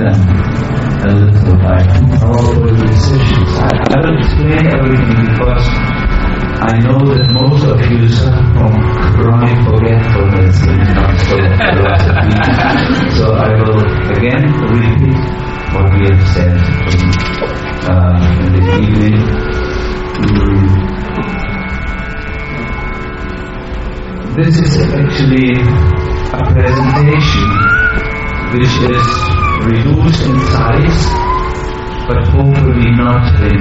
them a little by powerful decisions. I will explain everything because I know that most of you suffer from chronic forgetfulness when it comes to philosophy. So I will again repeat what we have said in this evening. This is actually a presentation which is reduced in size, but hopefully not in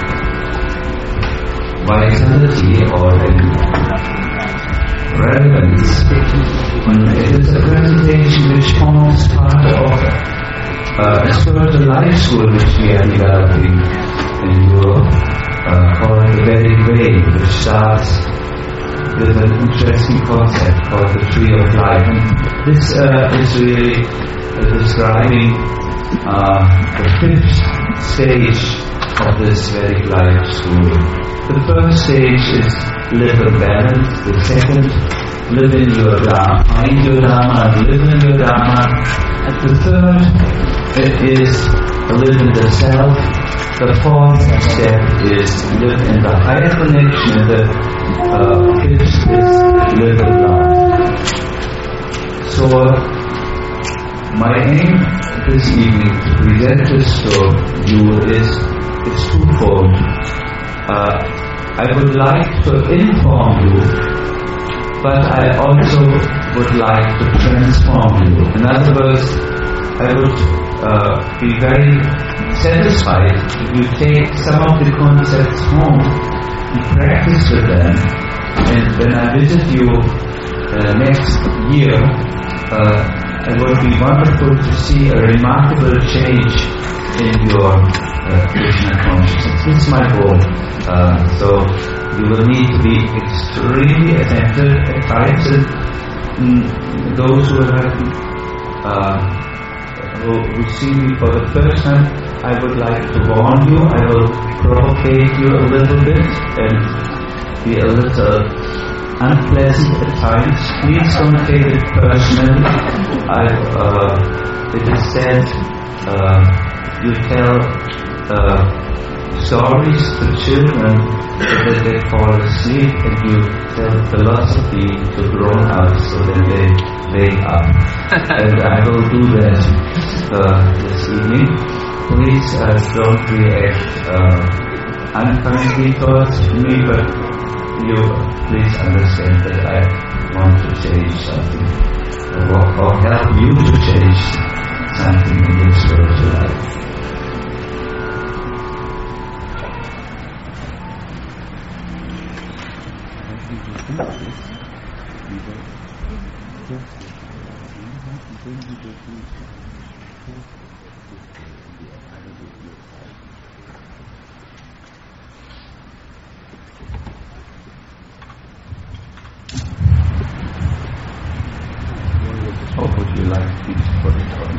vitality or in relevance. It is a presentation which forms part of a spiritual life school which we are developing in Europe called the Vedic Way, which starts with an interesting concept called the Tree of Life. And this is really describing the fifth stage of this Vedic life school. The first stage is live in balance. The second, live in your Dharma, find your Dharma and live in your Dharma. And the third, it is live in the self. The fourth step is live in the higher connection. And the fifth is live in love. So my aim this evening to present this to you is twofold. I would like to inform you, but I also would like to transform you. In other words, I would be very satisfied if you take some of the concepts home and practice with them. And when I visit you next year, it would be wonderful to see a remarkable change in your Krishna consciousness. This is my goal. So you will need to be extremely attentive at times. And those who see me for the first time, I would like to warn you. I will provocate you a little bit and be a little unpleasant at times. Please don't take it personally. It is said you tell stories to children so that they fall asleep, and you tell philosophy to grown-ups so that they wake up. And I will do that this evening. Please don't react unkindly towards me, but you please understand that I want to change something, or help you to change something in your spiritual life. Or would you like me to put it on?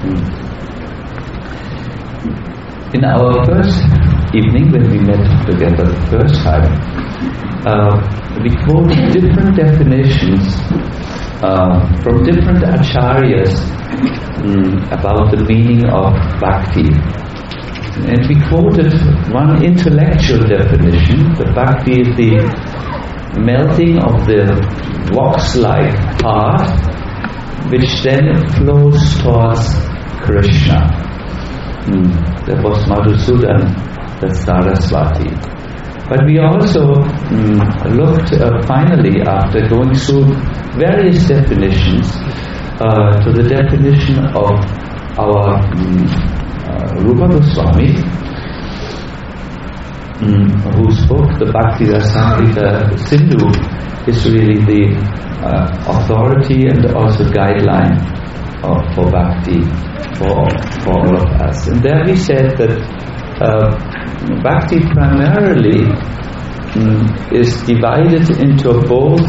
In our first evening, when we met together the first time, we quoted different definitions from different acharyas about the meaning of bhakti. And we quoted one intellectual definition, that bhakti is the melting of the wax-like heart, which then flows towards Krishna. That was Madhusudan, that's Saraswati. But we also looked finally, after going through various definitions, to the definition of our Rupa Goswami, whose book, the Bhakti Rasamrita Sindhu, is really the authority and also guideline for bhakti for all of us. And there we said that bhakti primarily is divided into both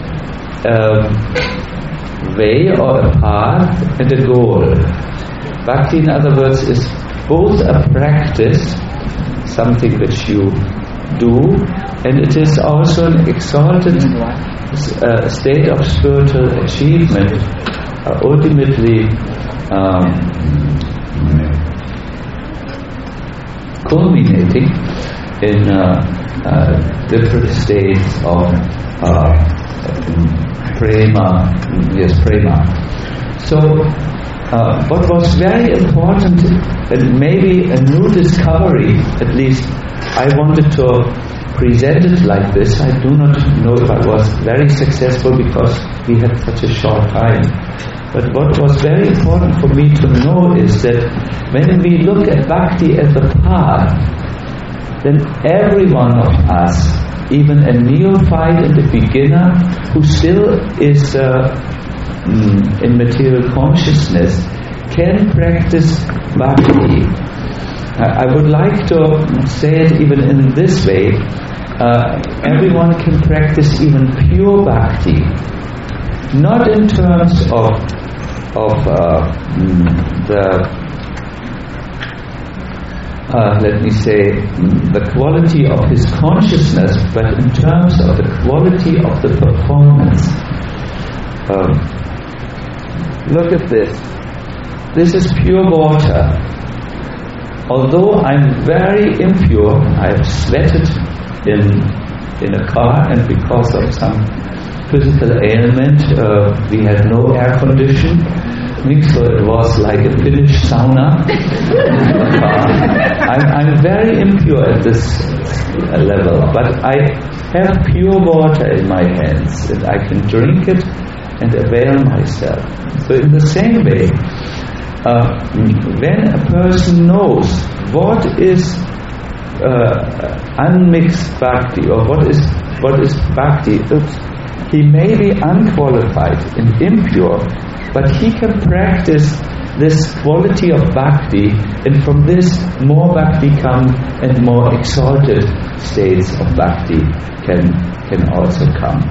way or a path and a goal. Bhakti, in other words, is both a practice, something which you do, and it is also an exalted state of spiritual achievement, ultimately culminating in different states of prema. So what was very important, and maybe a new discovery, at least I wanted to present it like this. I do not know if I was very successful because we had such a short time. But what was very important for me to know is that when we look at bhakti as a path, then every one of us, even a neophyte and a beginner who still is in material consciousness, can practice bhakti. I would like to say it even in this way. Everyone can practice even pure bhakti, not in terms of the quality of his consciousness, but in terms of the quality of the performance. Look at this. This is pure water. Although I'm very impure, I've sweated in a car, and because of some physical ailment, we had no air conditioning, so it was like a Finnish sauna in the car. I'm very impure at this level, but I have pure water in my hands, and I can drink it and avail myself. So in the same way, when a person knows what is unmixed bhakti, or what is bhakti, he may be unqualified and impure, but he can practice this quality of bhakti, and from this more bhakti come, and more exalted states of bhakti can also come.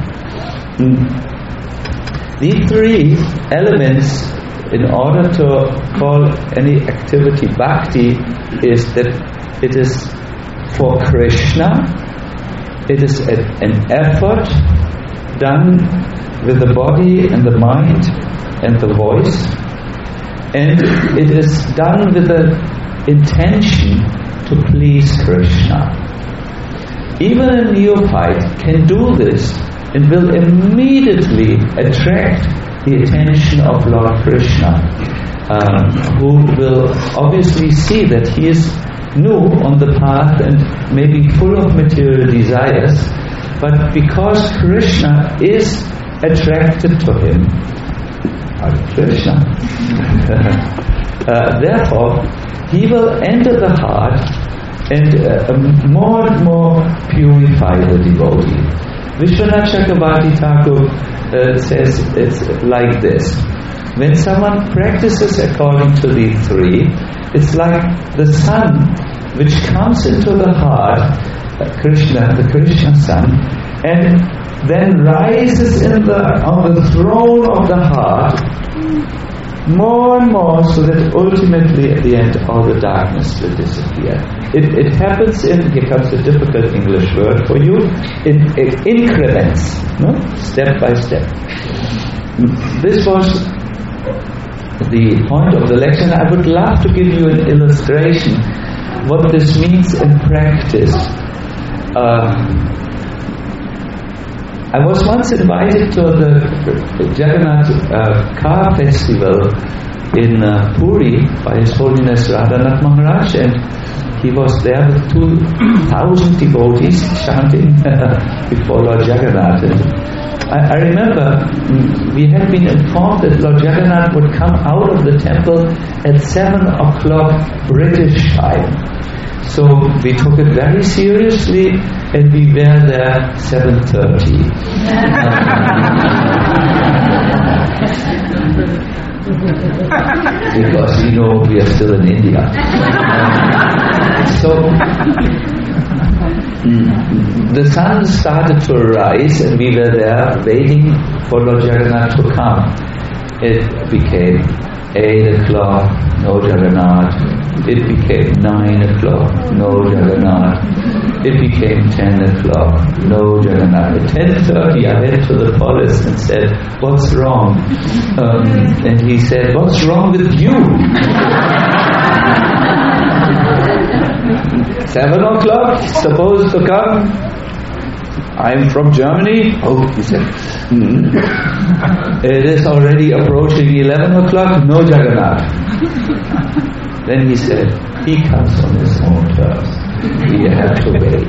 These three elements, in order to call any activity bhakti, is that it is for Krishna, it is an effort done with the body and the mind and the voice, and it is done with the intention to please Krishna. Even a neophyte can do this and will immediately attract the attention of Lord Krishna, who will obviously see that he is new on the path and maybe full of material desires, but because Krishna is attracted to him, Krishna, therefore he will enter the heart and more and more purify the devotee. Vishwanath Chakravarti Thakur says it's like this. When someone practices according to these three, it's like the sun which comes into the heart, Krishna, the Krishna sun, and then rises on the throne of the heart, more and more, so that ultimately at the end all the darkness will disappear. It happens in, here comes a difficult English word for you, in increments, no? Step by step. This was the point of the lecture, and I would love to give you an illustration what this means in practice. I was once invited to the Jagannath car festival in Puri by His Holiness Radhanath Maharaj, and he was there with 2,000 devotees chanting before Lord Jagannath. And I remember we had been informed that Lord Jagannath would come out of the temple at 7 o'clock British time. So we took it very seriously, and we were there 7:30. Because we know we are still in India. So the sun started to rise, and we were there waiting for Lord Jagannath to come. It became 8 o'clock, no Jagannath. It became 9 o'clock, no Jagannath. It became 10 o'clock, no Jagannath. At 10:30 I went to the police and said, "What's wrong?" And he said, "What's wrong with you?" 7 o'clock, supposed to come. I'm from Germany. Oh, he said, It is already approaching 11 o'clock, no Jagannath. Then he said, he comes on his own terms. We have to wait.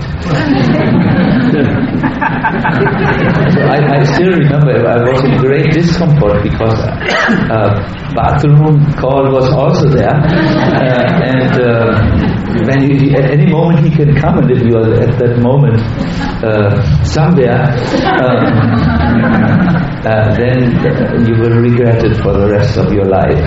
So I still remember I was in great discomfort because bathroom call was also there. When at any moment he can come, and if you are at that moment somewhere, then you will regret it for the rest of your life.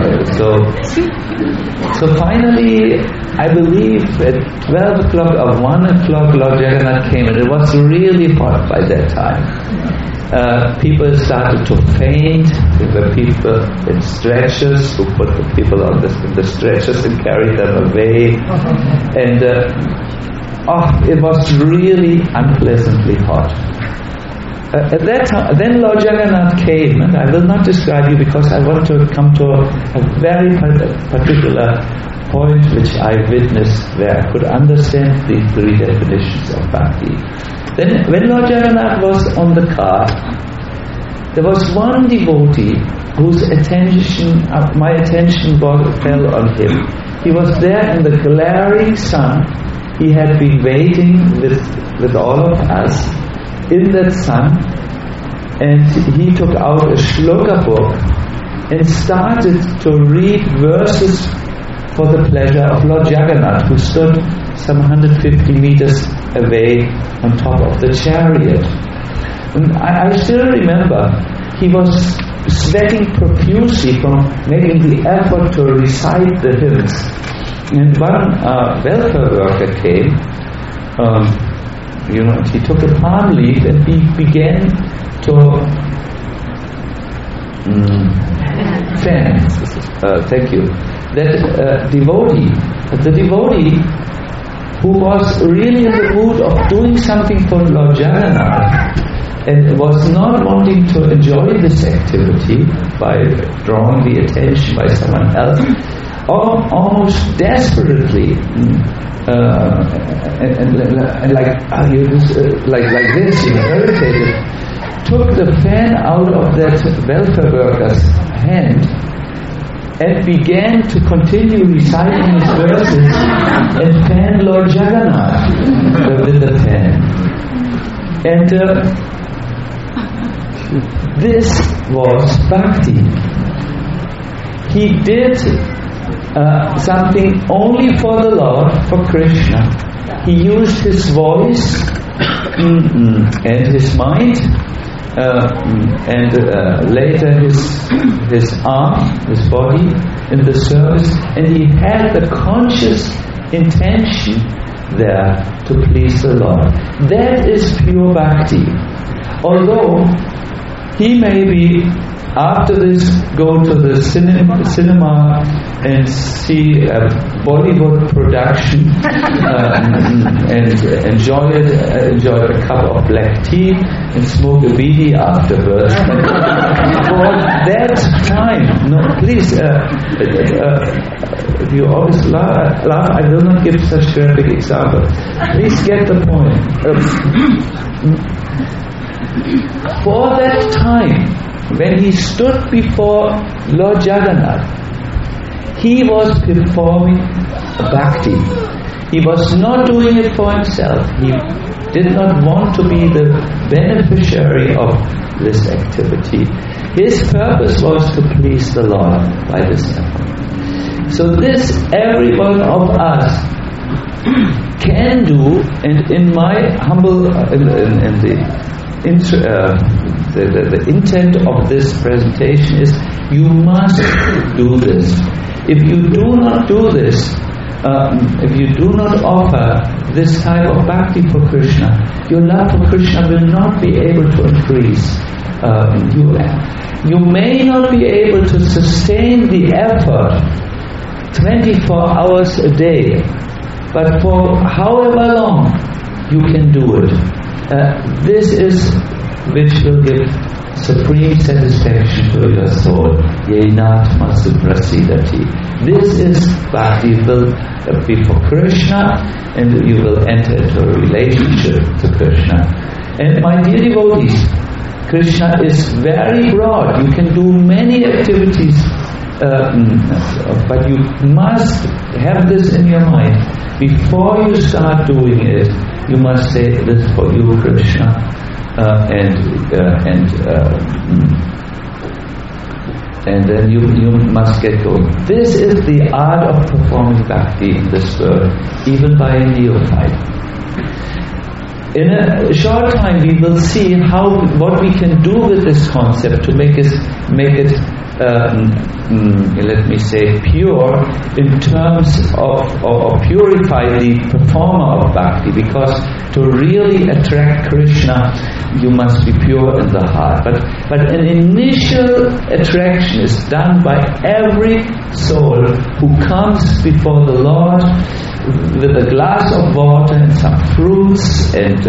So finally, I believe at 12 o'clock or 1 o'clock, Lord Jagannath came, and it was really hot by that time. People started to faint. There were people in stretchers who put the people on the stretchers and carried them away. And it was really unpleasantly hot. At that time, then Lord Jagannath came, and I will not describe you because I want to come to a very particular point which I witnessed where I could understand the three definitions of bhakti. Then when Lord Jagannath was on the car, there was one devotee whose my attention fell on him. He was there in the glaring sun. He had been waiting with all of us in that sun, and he took out a shloka book and started to read verses for the pleasure of Lord Jagannath, who stood some 150 meters away on top of the chariot. And I still remember he was sweating profusely from making the effort to recite the hymns. And one welfare worker came, he took a palm leaf and he began to fan. Thank you. That the devotee who was really in the mood of doing something for Lord Jagannath and was not wanting to enjoy this activity by drawing the attention by someone else, almost desperately like this, irritated, took the fan out of that welfare worker's hand and began to continue reciting his verses and fan Lord Jagannath with the fan. And this was bhakti. He did something only for the Lord, for Krishna. He used his voice and his mind, and later his arm, his body in the service, and he had the conscious intention there to please the Lord. That is pure bhakti. Although he may be after this, go to the cinema and see a Bollywood production and enjoy a cup of black tea and smoke a bidi afterwards. For that time, no, please, you always laugh. I will not give such graphic example. Please get the point. For that time, when he stood before Lord Jagannath, he was performing bhakti. He was not doing it for himself. He did not want to be the beneficiary of this activity. His purpose was to please the Lord by this effort. So this every one of us can do, and in my humble, the intent of this presentation is you must do this. If you do not do this, if you do not offer this type of bhakti for Krishna, your love for Krishna will not be able to increase. You may not be able to sustain the effort 24 hours a day, but for however long you can do it. This is which will give supreme satisfaction to your soul. Yenatma suprasidati. This is bhakti will be for Krishna, and you will enter into a relationship to Krishna. And my dear devotees, Krishna is very broad. You can do many activities, but you must have this in your mind. Before you start doing it, you must say, this is for you, Krishna. And then you must get going. This is the art of performing bhakti in this world, even by a neophyte. In a short time, we will see what we can do with this concept to make it let me say, pure in terms of purify the performer of bhakti, because to really attract Krishna, you must be pure in the heart. But an initial attraction is done by every soul who comes before the Lord with a glass of water and some fruits and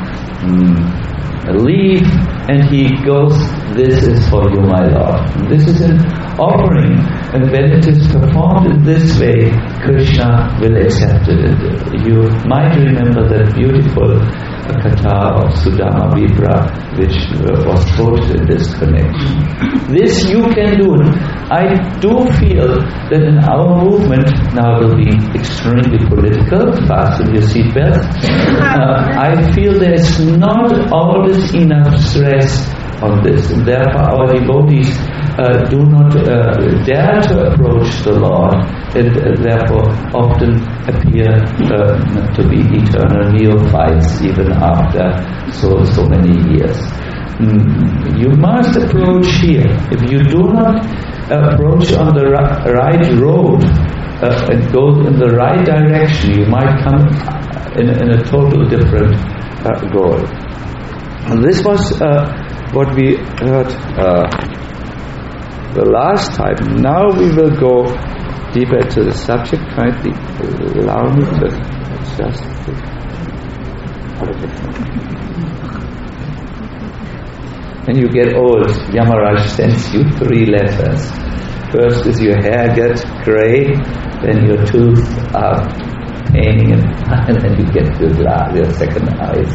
a leaf, and he goes, this is for you, my Lord. This is an offering, and when it is performed in this way, Krishna will accept it. You might remember that beautiful katha of Sudama Vipra, which was quoted in this connection. This you can do. I do feel that in our movement, now will be extremely political, fasten your seatbelt, I feel there is not always enough stress on this, and therefore our devotees do not dare to approach the Lord, and therefore often appear to be eternal neophytes even after so many years. You must approach here. If you do not approach on the right road and go in the right direction, you might come in a total different goal. And this was what we heard the last time. Now we will go deeper into the subject. Kindly allow me to adjust this. When you get old, Yamaraj sends you 3 letters. First is your hair gets grey, then your tooth are paining, and then you get your second eyes.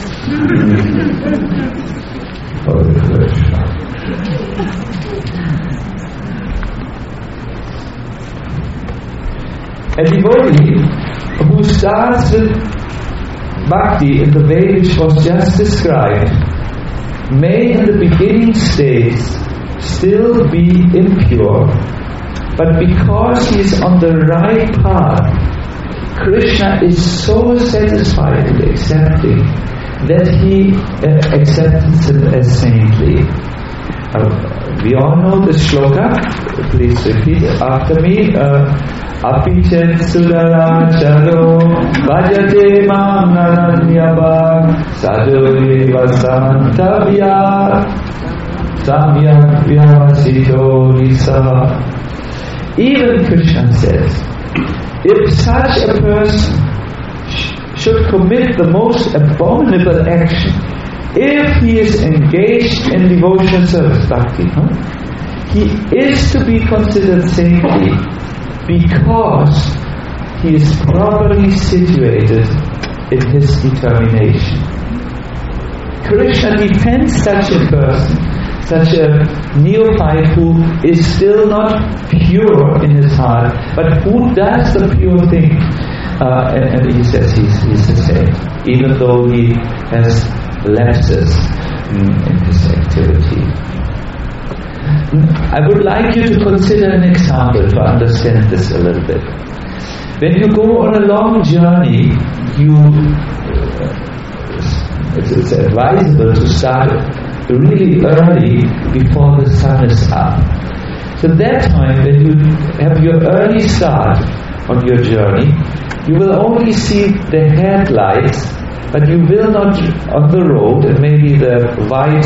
A devotee who starts with bhakti in the way which was just described may in the beginning stage still be impure, but because he is on the right path, Krishna is so satisfied with accepting that he accepts it as saintly. We all know the shloka. Please repeat it after me. Apichet sudara chalo bhajate mam naranyava sadhuri vasantavya. Samyak Vyavasito Nisaha. Even Krishna says, if such a person should commit the most abominable action, if he is engaged in devotional service, bhakti, he is to be considered saintly because he is properly situated in his determination. Krishna defends such a person, such a neophyte who is still not pure in his heart, but who does the pure thing. And he says he's the saint, even though he has lapses in his activity. I would like you to consider an example to understand this a little bit. When you go on a long journey, it's advisable to start really early before the sun is up. So that time, when you have your early start on your journey, you will only see the headlights, but you will not, on the road, and maybe the white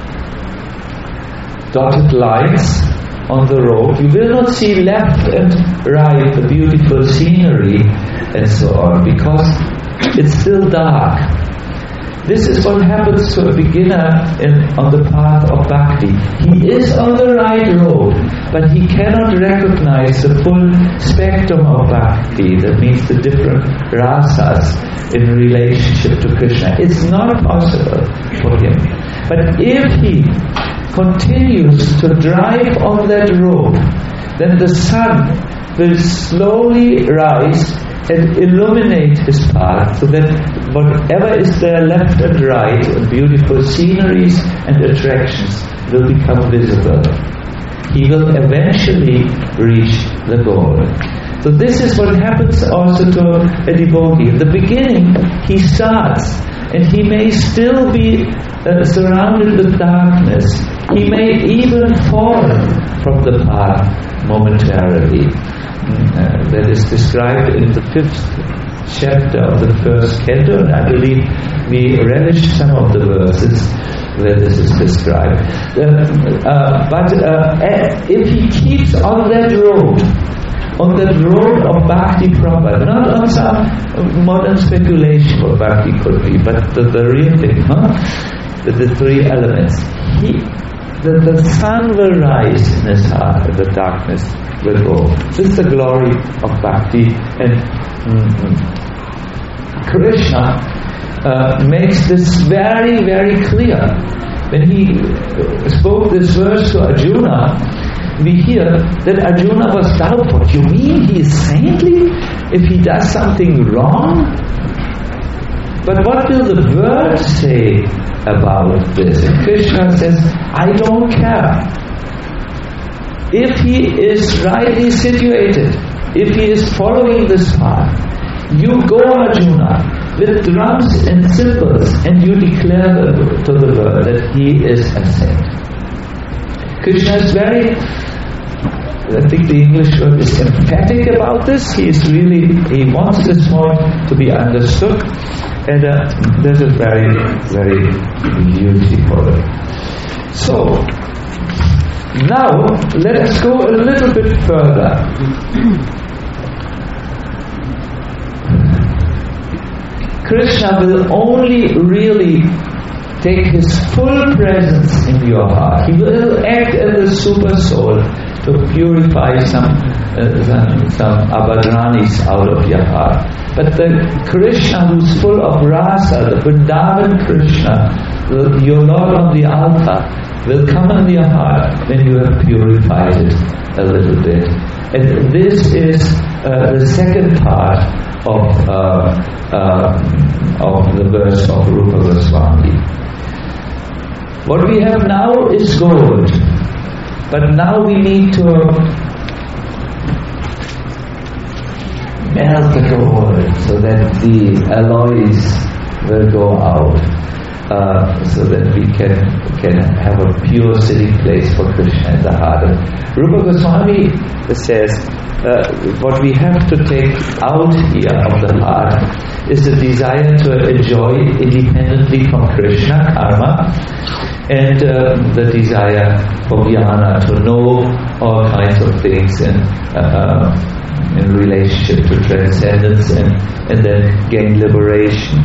dotted lines on the road, you will not see left and right the beautiful scenery and so on, because it's still dark. This is what happens to a beginner on the path of bhakti. He is on the right road, but he cannot recognize the full spectrum of bhakti. That means the different rasas in relationship to Krishna. It's not possible for him. But if he continues to drive on that road, then the sun will slowly rise and illuminate his path, so that whatever is there left and right, beautiful sceneries and attractions will become visible. He will eventually reach the goal. So this is what happens also to a devotee. In the beginning, he starts, and he may still be surrounded with darkness. He may even fall from the path momentarily. That is described in the 5th chapter of the 1st canto, and I believe we relished some of the verses where this is described. But if he keeps on that road of bhakti proper, not on some modern speculation what bhakti could be, but the real thing, the three elements, the sun will rise in his heart and the darkness will go. This is the glory of bhakti. And Krishna makes this very, very clear. When he spoke this verse to Arjuna, we hear that Arjuna was doubtful. You mean he is saintly if he does something wrong? But what will the words say about this? And Krishna says, I don't care. If he is rightly situated, if he is following this path, you go, Arjuna, with drums and cymbals, and you declare to the world that he is a saint. Krishna is very, I think the English word is emphatic about this. He wants this point to be understood, and there's a very, very beauty for it. So, now, let us go a little bit further. Krishna will only really take his full presence in your heart. He will act as a super soul to purify some abhadranis out of your heart. But the Krishna who's full of rasa, the Vrindavan Krishna, your Lord on the altar, will come in your heart when you have purified it a little bit. And this is the second part of the verse of Rupa Goswami. What we have now is gold, but now we need to melt the gold so that the alloys will go out. So that we can have a pure sitting place for Krishna in the heart. And Rupa Goswami says, what we have to take out here of the heart is the desire to enjoy independently from Krishna, karma, and the desire for jnana, to know all kinds of things in relationship to transcendence and then gain liberation.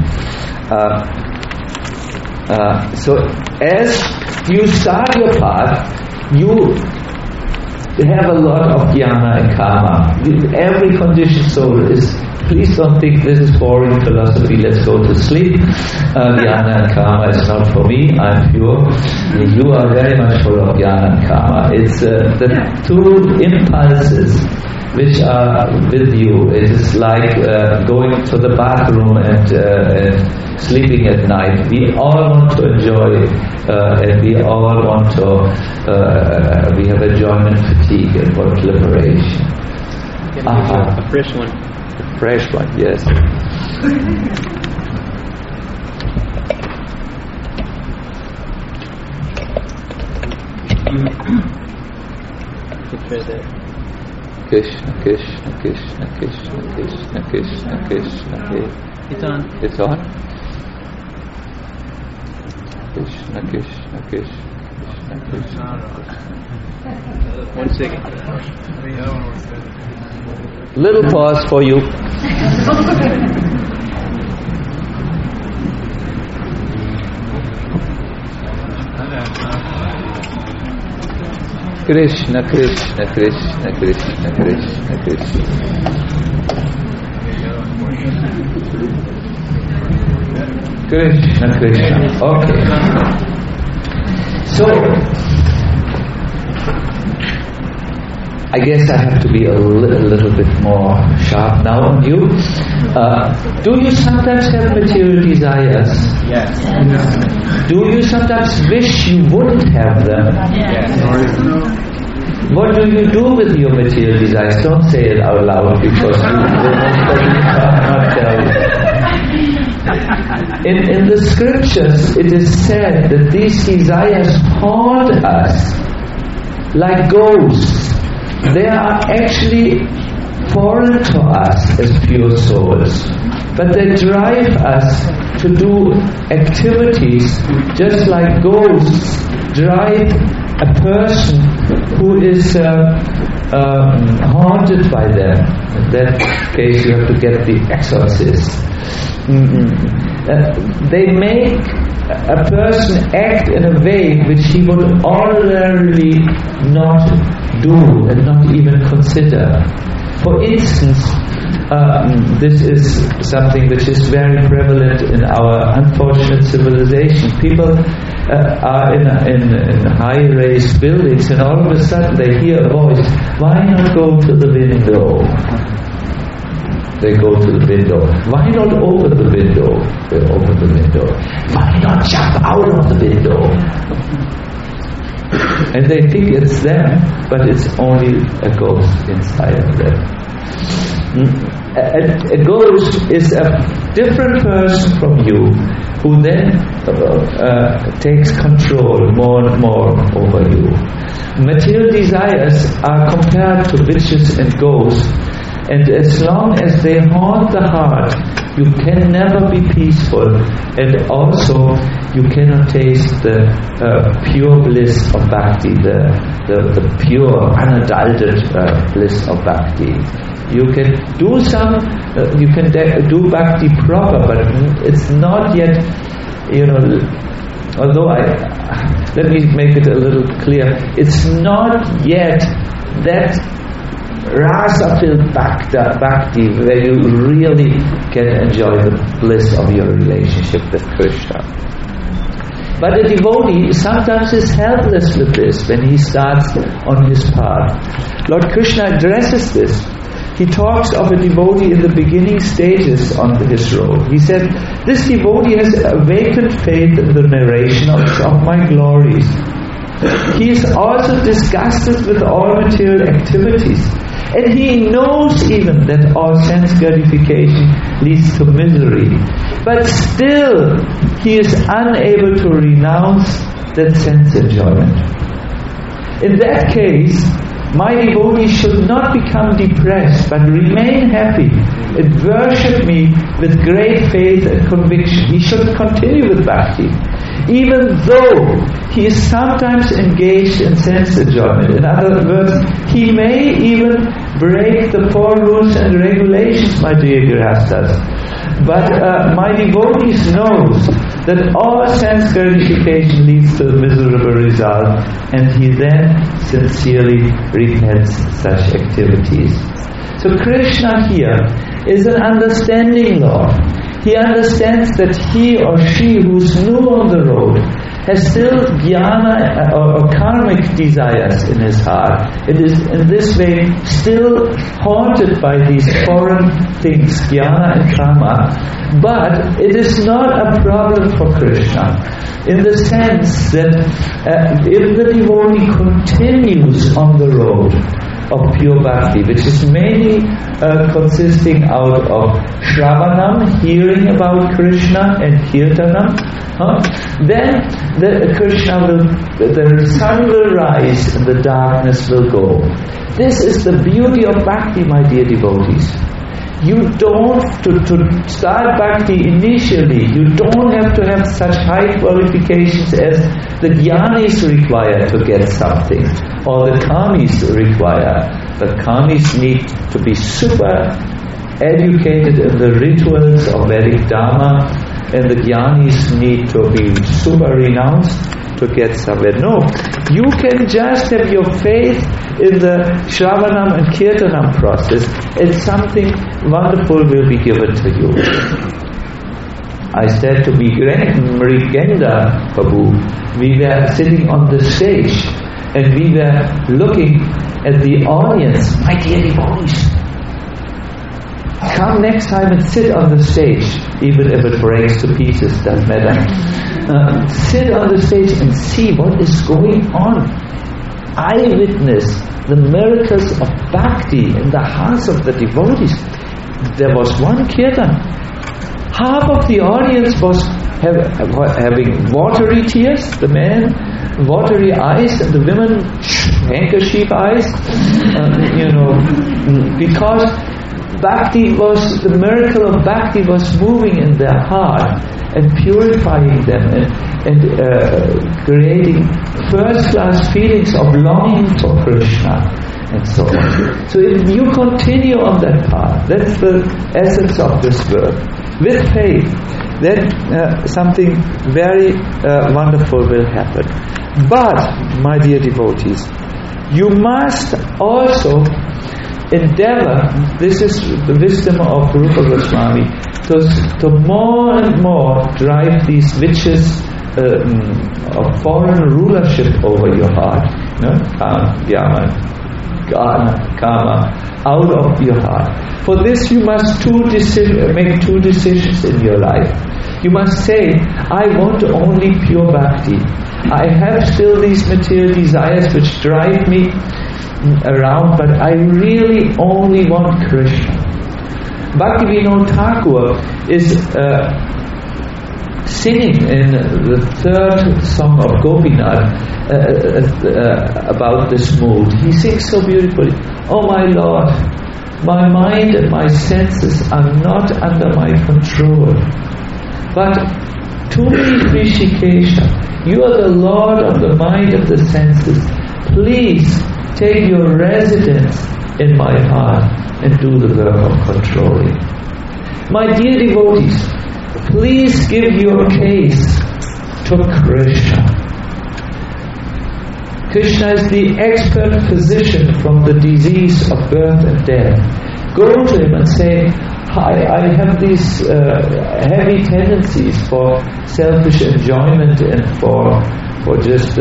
So as you start your path, you have a lot of jnana and karma. Every conditioned soul is, please don't think this is boring philosophy, let's go to sleep. Jnana and karma is not for me, I'm pure. You are very much full of jnana and karma. It's the two impulses which are with you. It is like going to the bathroom and sleeping at night. We all want to enjoy and we all want to, we have enjoyment fatigue and want liberation. A fresh one. A fresh one, yes. Krishna, Krishna, Krishna, Krishna, Krishna, Krishna, Krishna, It's on. It's on? Krishna, Krishna, Krishna, Krishna, Krishna. 1 second. Little pause for you. Krishna, Krishna, Krishna, Krishna, Krishna, Krishna. Krishna, Krishna. Okay. So, I guess I have to be a little bit more sharp now on you. Do you sometimes have material desires? Yes. Do you sometimes wish you wouldn't have them? Yes. What do you do with your material desires? Don't say it out loud because you will not tell you. In the scriptures it is said that these desires haunt us like ghosts. They are actually foreign to us as pure souls, but they drive us to do activities just like ghosts drive a person who is haunted by them. In that case you have to get the exorcist. They make a person act in a way which he would ordinarily not do and not even consider. For instance, this is something which is very prevalent in our unfortunate civilization. People are in high-raised buildings and all of a sudden they hear a voice, why not go to the window? They go to the window. Why not open the window? They open the window. Why not jump out of the window? And they think it's them, but it's only a ghost inside of them. A ghost is a different person from you who then takes control more and more over you. Material desires are compared to witches and ghosts, and as long as they haunt the heart, you can never be peaceful, and also you cannot taste the pure bliss of bhakti, the pure, unadulterated bliss of bhakti. You can do do bhakti proper, but it's not yet, although let me make it a little clear, it's not yet that rasa-filled bhakti where you really can enjoy the bliss of your relationship with Krishna. But a devotee sometimes is helpless with this when he starts on his path. Lord Krishna addresses this. He talks of a devotee in the beginning stages on his road. He said, this devotee has awakened faith in the narration of my glories. He is also disgusted with all material activities. And he knows even that all sense gratification leads to misery. But still, he is unable to renounce that sense enjoyment. In that case, my devotees should not become depressed, but remain happy and worship me with great faith and conviction. He should continue with bhakti, even though he is sometimes engaged in sense enjoyment. In other words, he may even break the 4 rules and regulations, my dear Grihasthas. But my devotees knows that all sense gratification leads to a miserable result, and he then sincerely repents such activities. So Krishna here is an understanding Lord. He understands that he or she who's new on the road has still jnana or karmic desires in his heart. It is in this way still haunted by these foreign things, jnana and karma. But it is not a problem for Krishna, in the sense that if the devotee continues on the road of pure bhakti, which is mainly consisting out of Shravanam, hearing about Krishna, and Kirtanam, then the sun will rise and the darkness will go. This is the beauty of bhakti, my dear devotees. You don't, to start bhakti initially, you don't have to have such high qualifications as the jnanis require to get something, or the kamis require. The kamis need to be super educated in the rituals of Vedic Dharma, and the jnanis need to be super renounced to get somewhere. No, you can just have your faith in the Shravanam and Kirtanam process, and something wonderful will be given to you. I said to Mrigenda Prabhu, we were sitting on the stage and we were looking at the audience. My dear devotees, come next time and sit on the stage, even if it breaks to pieces, doesn't matter. Sit on the stage and see what is going on. I witnessed the miracles of bhakti in the hearts of the devotees. There was one kirtan. Half of the audience was having watery tears, the men watery eyes, and the women handkerchief eyes, because bhakti was, the miracle of bhakti was moving in their heart and purifying them and creating first-class feelings of longing for Krishna and so on. So if you continue on that path, that's the essence of this work, with faith, then something very wonderful will happen. But, my dear devotees, you must also endeavor, this is the wisdom of Rupa Goswami, to more and more drive these witches of foreign rulership over your heart, Kama, out of your heart. For this you must make 2 decisions in your life. You must say, I want only pure bhakti. I have still these material desires which drive me around, but I really only want Krishna. Bhaktivinoda Thakur is singing in the 3rd song of Gopinath about this mood. He sings so beautifully, oh my Lord, my mind and my senses are not under my control, but to me, Rishikesha, you are the Lord of the mind and the senses. Please take your residence in my heart and do the work of controlling. My dear devotees, please give your case to Krishna. Krishna is the expert physician from the disease of birth and death. Go to him and say, I have these heavy tendencies for selfish enjoyment and for just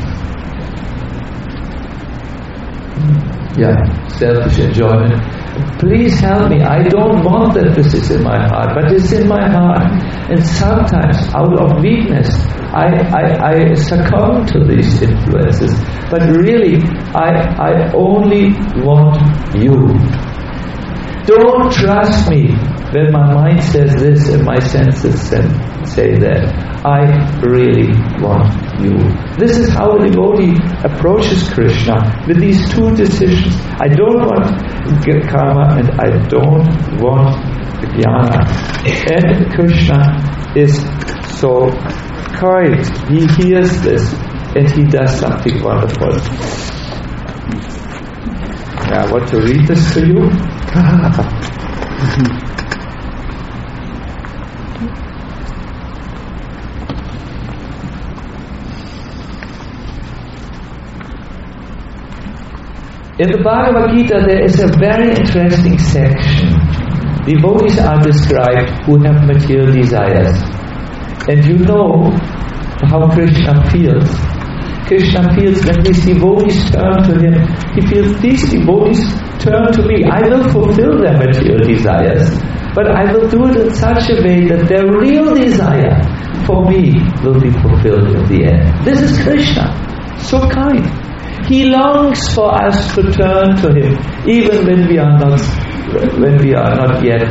selfish enjoyment. Please help me. I don't want that this is in my heart, but it's in my heart. And sometimes, out of weakness, I succumb to these influences. But really, I only want you. Don't trust me when my mind says this and my senses say that. I really want you. This is how a devotee approaches Krishna, with these two decisions. I don't want karma and I don't want jnana. And Krishna is so kind. He hears this and he does something wonderful. I want to read this to you. In the Bhagavad Gita there is a very interesting section. Devotees are described who have material desires. And you know how Krishna feels. Krishna feels when these devotees turn to him, he feels these devotees turn to me. I will fulfill their material desires, but I will do it in such a way that their real desire for me will be fulfilled in the end. This is Krishna, so kind. He longs for us to turn to him, even when we are not yet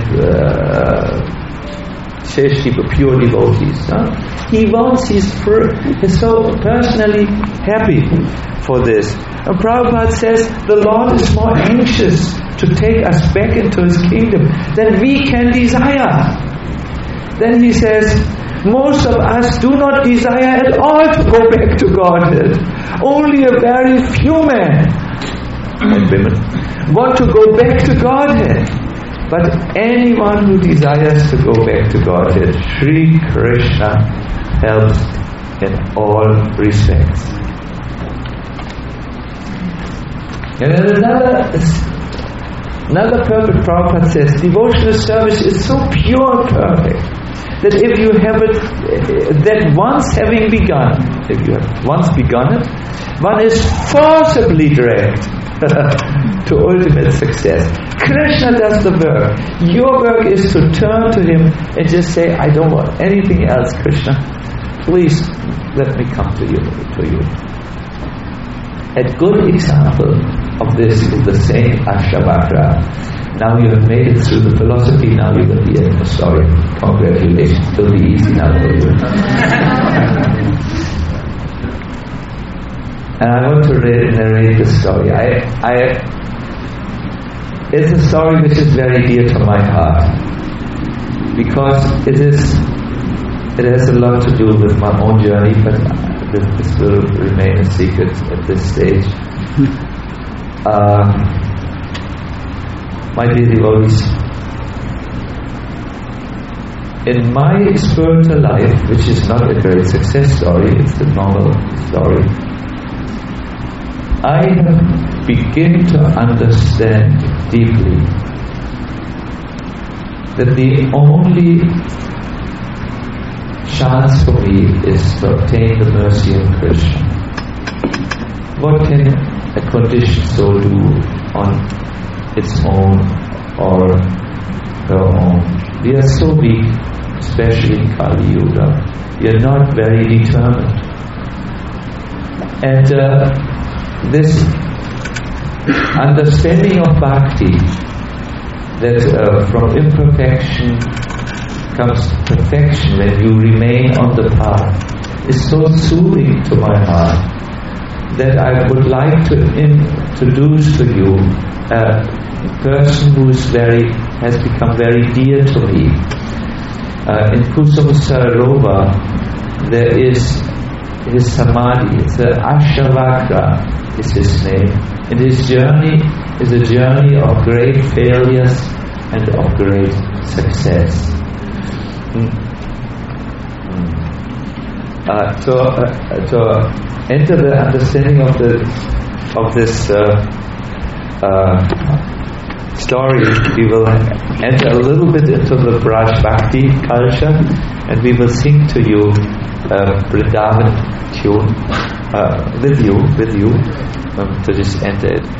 pure devotees. He wants, he's so personally happy for this. And Prabhupada says the Lord is more anxious to take us back into his kingdom than we can desire. Then he says, most of us do not desire at all to go back to Godhead. Only a very few men and women want to go back to Godhead. But anyone who desires to go back to Godhead, Sri Krishna helps in all respects. And another perfect Prabhupada says, devotional service is so pure and perfect that if you have it, that once having begun, if you have once begun it, one is forcibly dragged to ultimate success. Krishna does the work. Your work is to turn to him and just say, I don't want anything else, Krishna. Please let me come to you. A good example of this is the saint Ashavakra. Now you have made it through the philosophy, now you will hear the story. Congratulations, it will be easy now for you. And I want to narrate the story. It's a story which is very dear to my heart, because it has a lot to do with my own journey, but this will remain a secret at this stage. My dear devotees, in my spiritual life, which is not a great success story, it's a normal story, I have begun to understand deeply that the only chance for me is to obtain the mercy of Krishna. What can a conditioned soul do on its own or her own? We are so weak, especially in Kali Yuga. We are not very determined. And this understanding of bhakti, that from imperfection comes perfection when you remain on the path, is so soothing to my heart that I would like to introduce to you a person who has become very dear to me. In Kusum Sarovar there is his samadhi, it's Ashavakra is his name, and his journey is a journey of great failures and of great success. To enter the understanding of this story, we will enter a little bit into the Braj Bhakti culture, and we will sing to you Vrindavan tune with you to just enter it.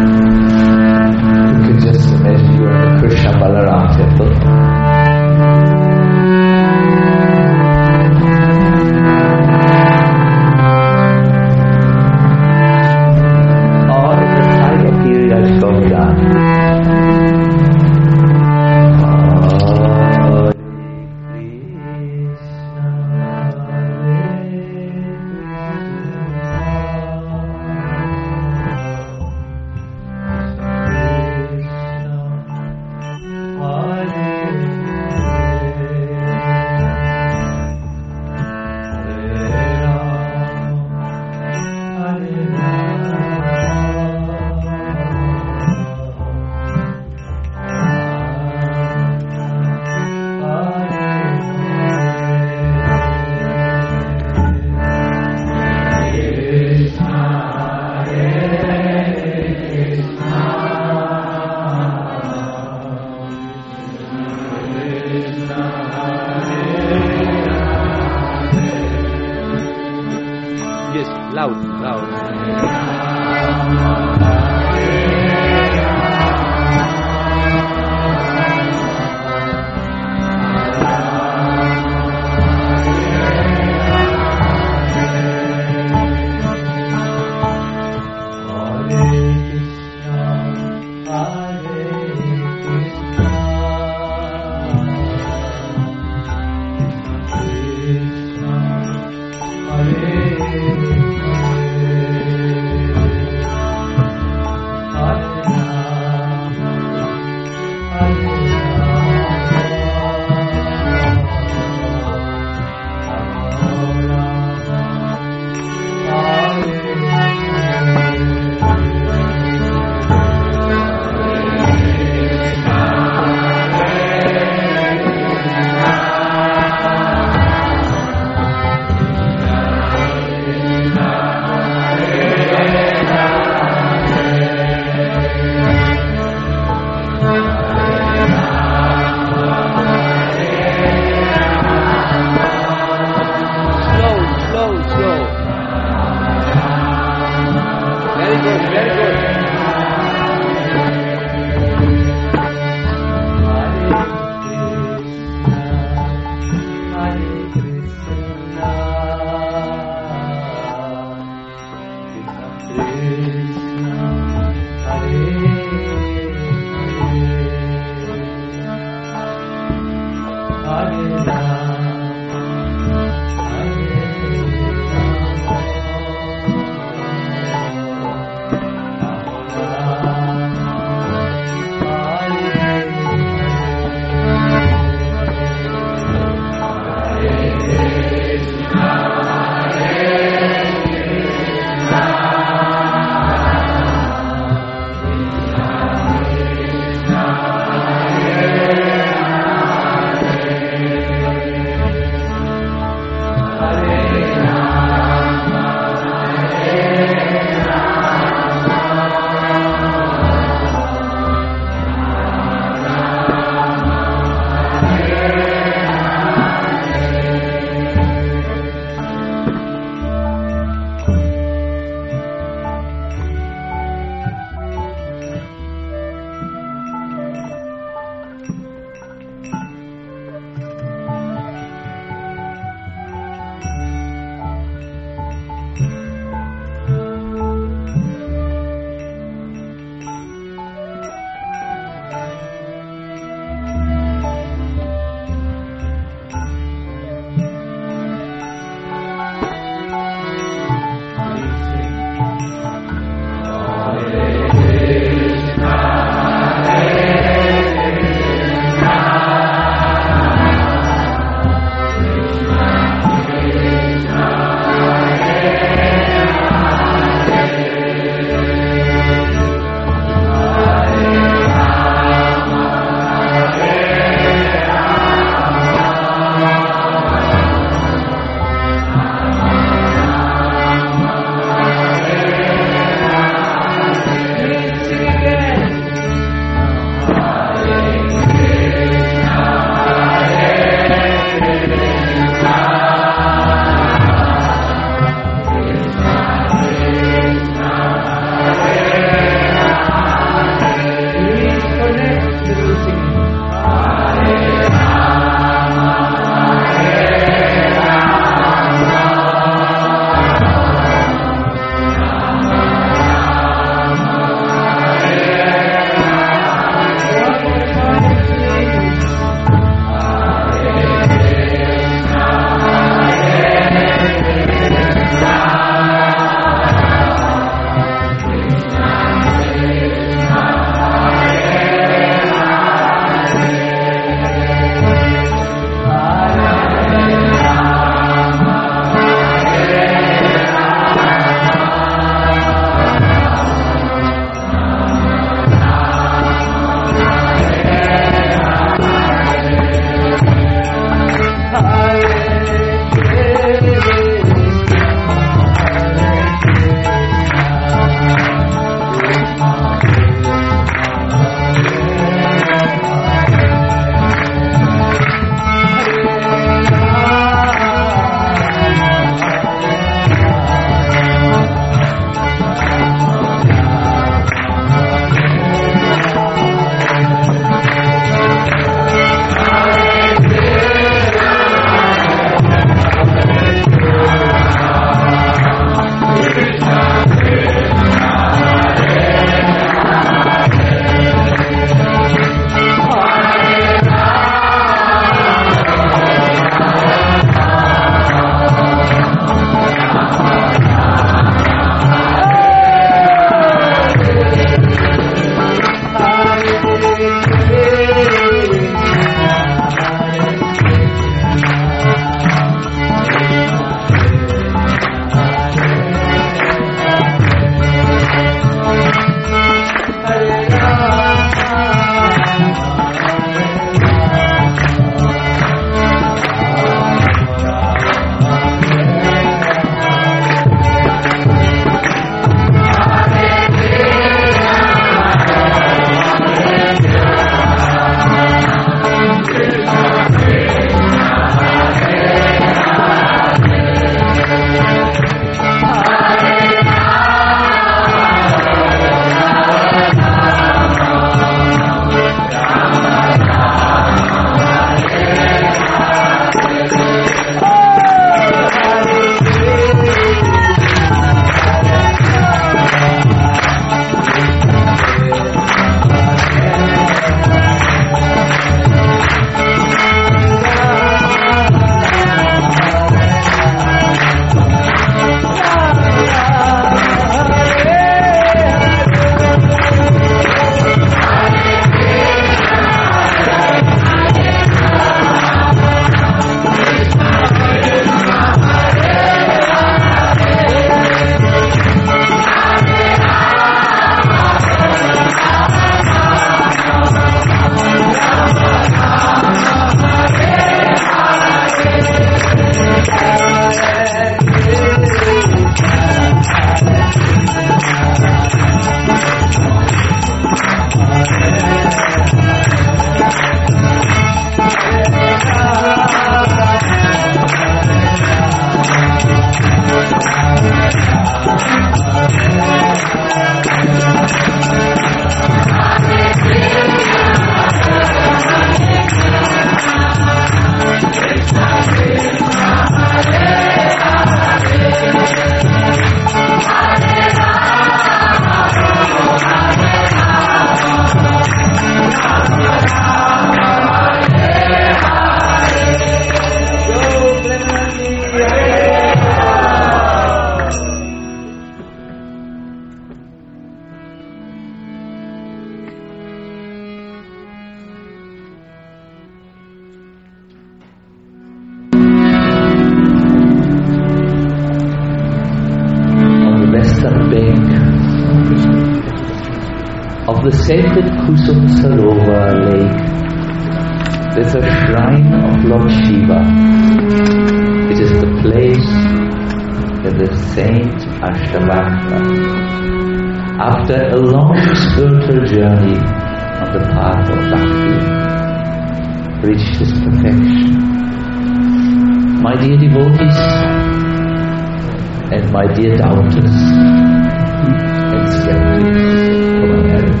the sacred Kusum Sarovar lake, there's a shrine of Lord Shiva. It is the place where the saint Ashtavakra, after a long spiritual journey on the path of Bhakti, reached his perfection. My dear devotees and my dear doubters and skeptics from America,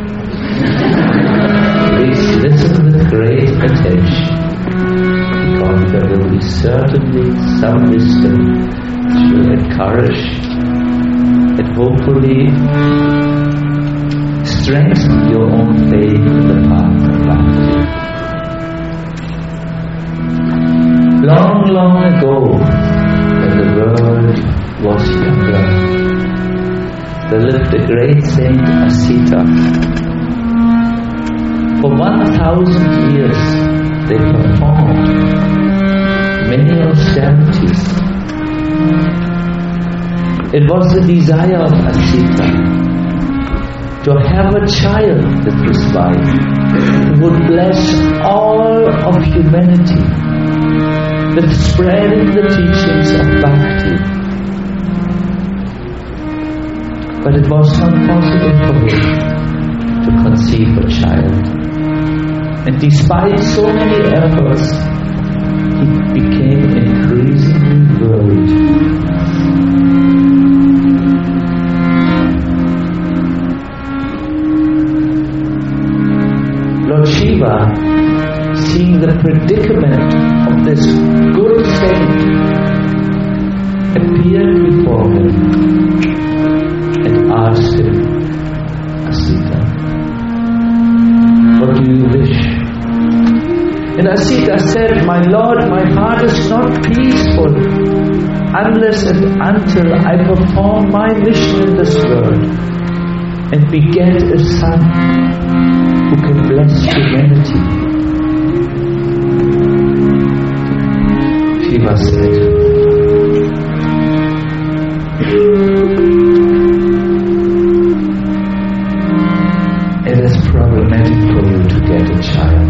please listen with great attention, because there will be certainly some wisdom which will encourage and hopefully strengthen your own faith in the path of Bhakti. Long, long ago, when the world was younger, there lived a great saint Asita. For 1,000 years, they performed many austerities. It was the desire of Asita to have a child with his wife who would bless all of humanity with spreading the teachings of Bhakti. But it was not possible for him to conceive a child. And despite so many efforts, he became increasingly worried. Lord Shiva, seeing the predicament of this good saint, appeared before him and asked him, Asita, what do you wish? And Asita said, my Lord, my heart is not peaceful unless and until I perform my mission in this world and beget a son who can bless humanity. Shiva said, it is problematic for you to get a child.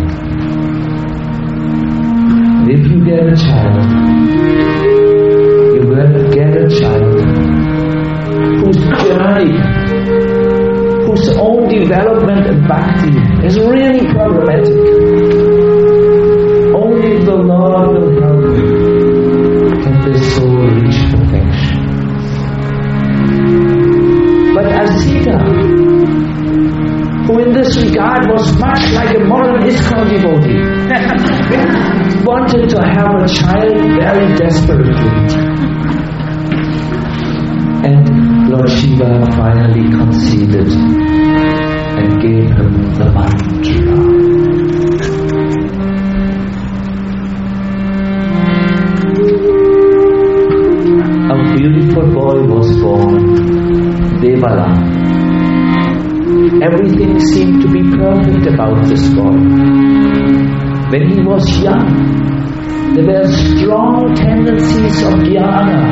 And if you get a child, you will get a child whose journey, whose own development in Bhakti is really problematic. Only the Lord will help you can this soul reach perfection. But Asita, who in this regard was much like a modern ISKCON devotee, wanted to have a child very desperately. And Lord Shiva finally conceded and gave him the mantra. A beautiful boy was born, Devala. Everything seemed to be perfect about this boy. When he was young, there were strong tendencies of jnana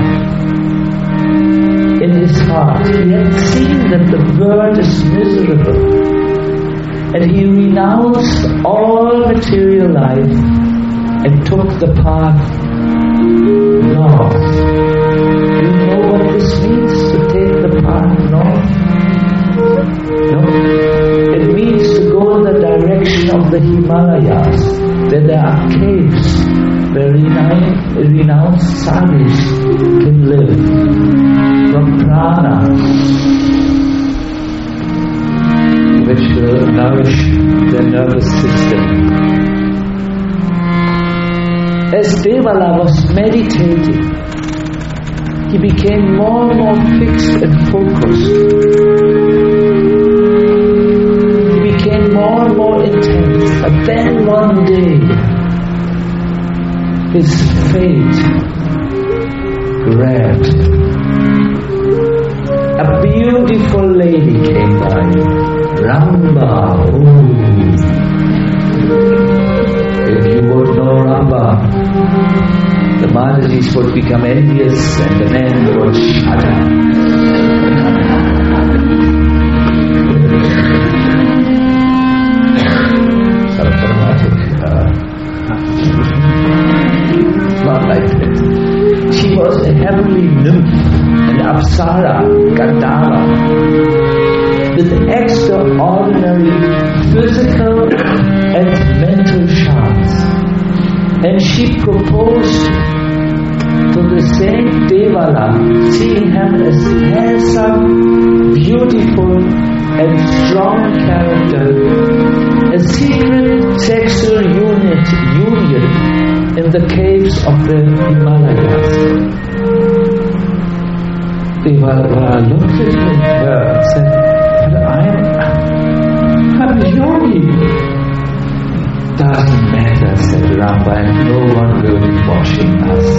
in his heart. He had seen that the world is miserable, and he renounced all material life and took the path north. You know what this means, to take the path north? No? It means to go in the direction of the Himalayas, where there are caves where renounced sadhus can live from prana, which will nourish their nervous system. As Devala was meditating, he became more and more fixed and focused. He became more and more intense. But then one day, his fate grabbed. A beautiful lady came by. Ramba. If you would know Ramba, the Madhajis would become envious and the men would shudder. samsara, Gandhara, with extraordinary physical and mental charms. And she proposed to the same Devala, seeing him as handsome, beautiful, and strong character, a secret sexual union in the caves of the Himalayas. Devala looked at her and said, "But I'm a yogi." "Doesn't matter," said Ramba, "and no one will be watching us."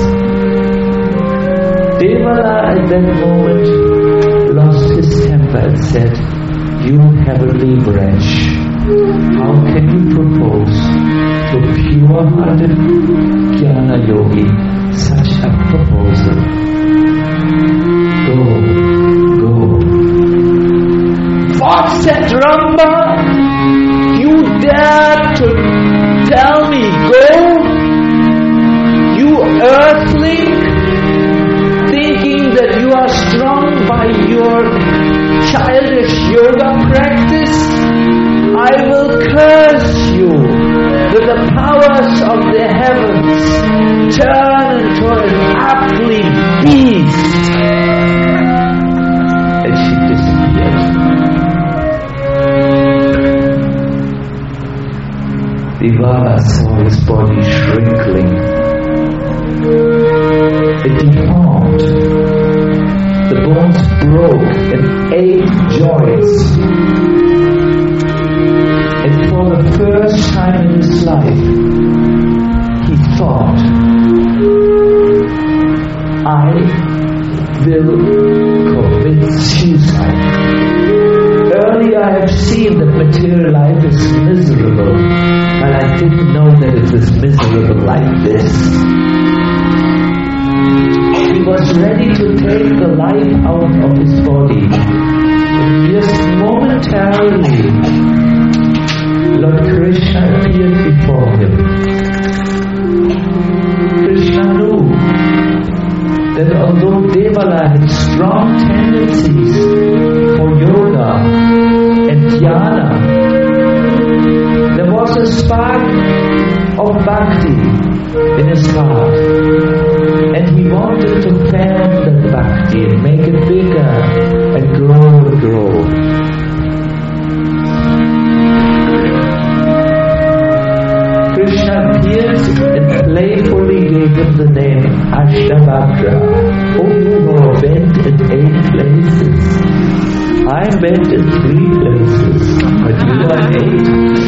Devala at that moment lost his temper and said, "You heavenly branch, how can you propose to a pure-hearted jnana yogi such a proposal? Go. What?" said Ramba. "You dare to tell me go? You earthling, thinking that you are strong by your childish yoga practice? I will curse you with the powers of the heavens. Turn into an ugly beast." And she disappeared. Devala saw his body shrinkling. It deformed. The bones broke in 8 joints. And for the first time in his life, he thought, "I will commit suicide." Earlier I have seen that material life is miserable, but I didn't know that it was miserable like this. He was ready to take the life out of his body. And just momentarily, Lord Krishna appeared before him. Krishna knew that although Devala had strong tendencies for yoga and dhyana, there was a spark of bhakti in his heart, and he wanted to fan that bhakti and make it bigger and grow. Krishna appeared and playfully gave him the name Ashtavakra. "Oh, you are bent in 8 places. I am bent in 3 places, but you are 8.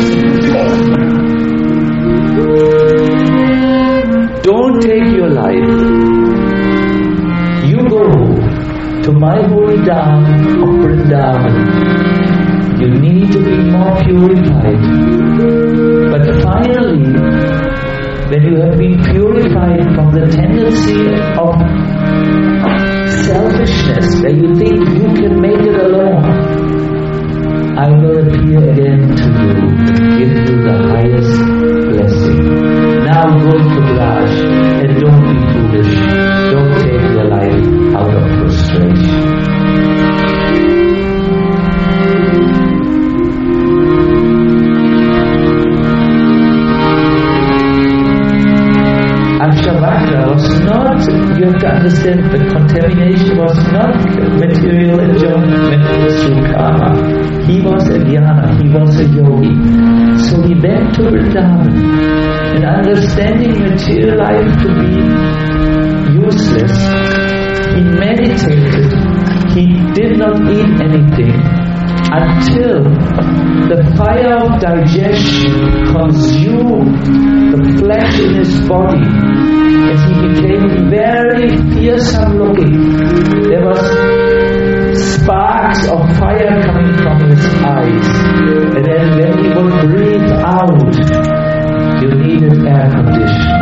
Don't take your life. You go to my holy Dham of Vrindavan. You need to be more purified. But finally, when you have been purified from the tendency of selfishness, where you think you can make it alone, I will appear again to you and give you the highest blessing. Now go to Raj and don't be foolish. Don't take your life out of frustration." Ashtavakra was not, you have to understand, the contamination was not material enjoyment through karma. He was a jnana, he was a yogi. So he went to Vrindavan, and understanding material life to be useless, he meditated. He did not eat anything until the fire of digestion consumed the flesh in his body, and he became very fearsome looking. There was sparks of fire coming from his eyes, and then when he would breathe out, you needed air conditioning.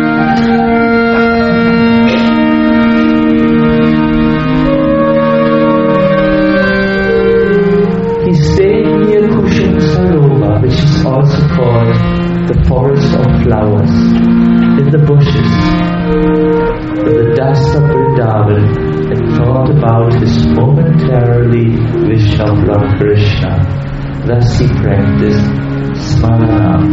He stayed near Kushum Sarovar, which is also called the forest of flowers, in the bushes, with the dust of Vrindavan and thought about his momentarily wish of Lord Krishna. Thus he practiced smarana.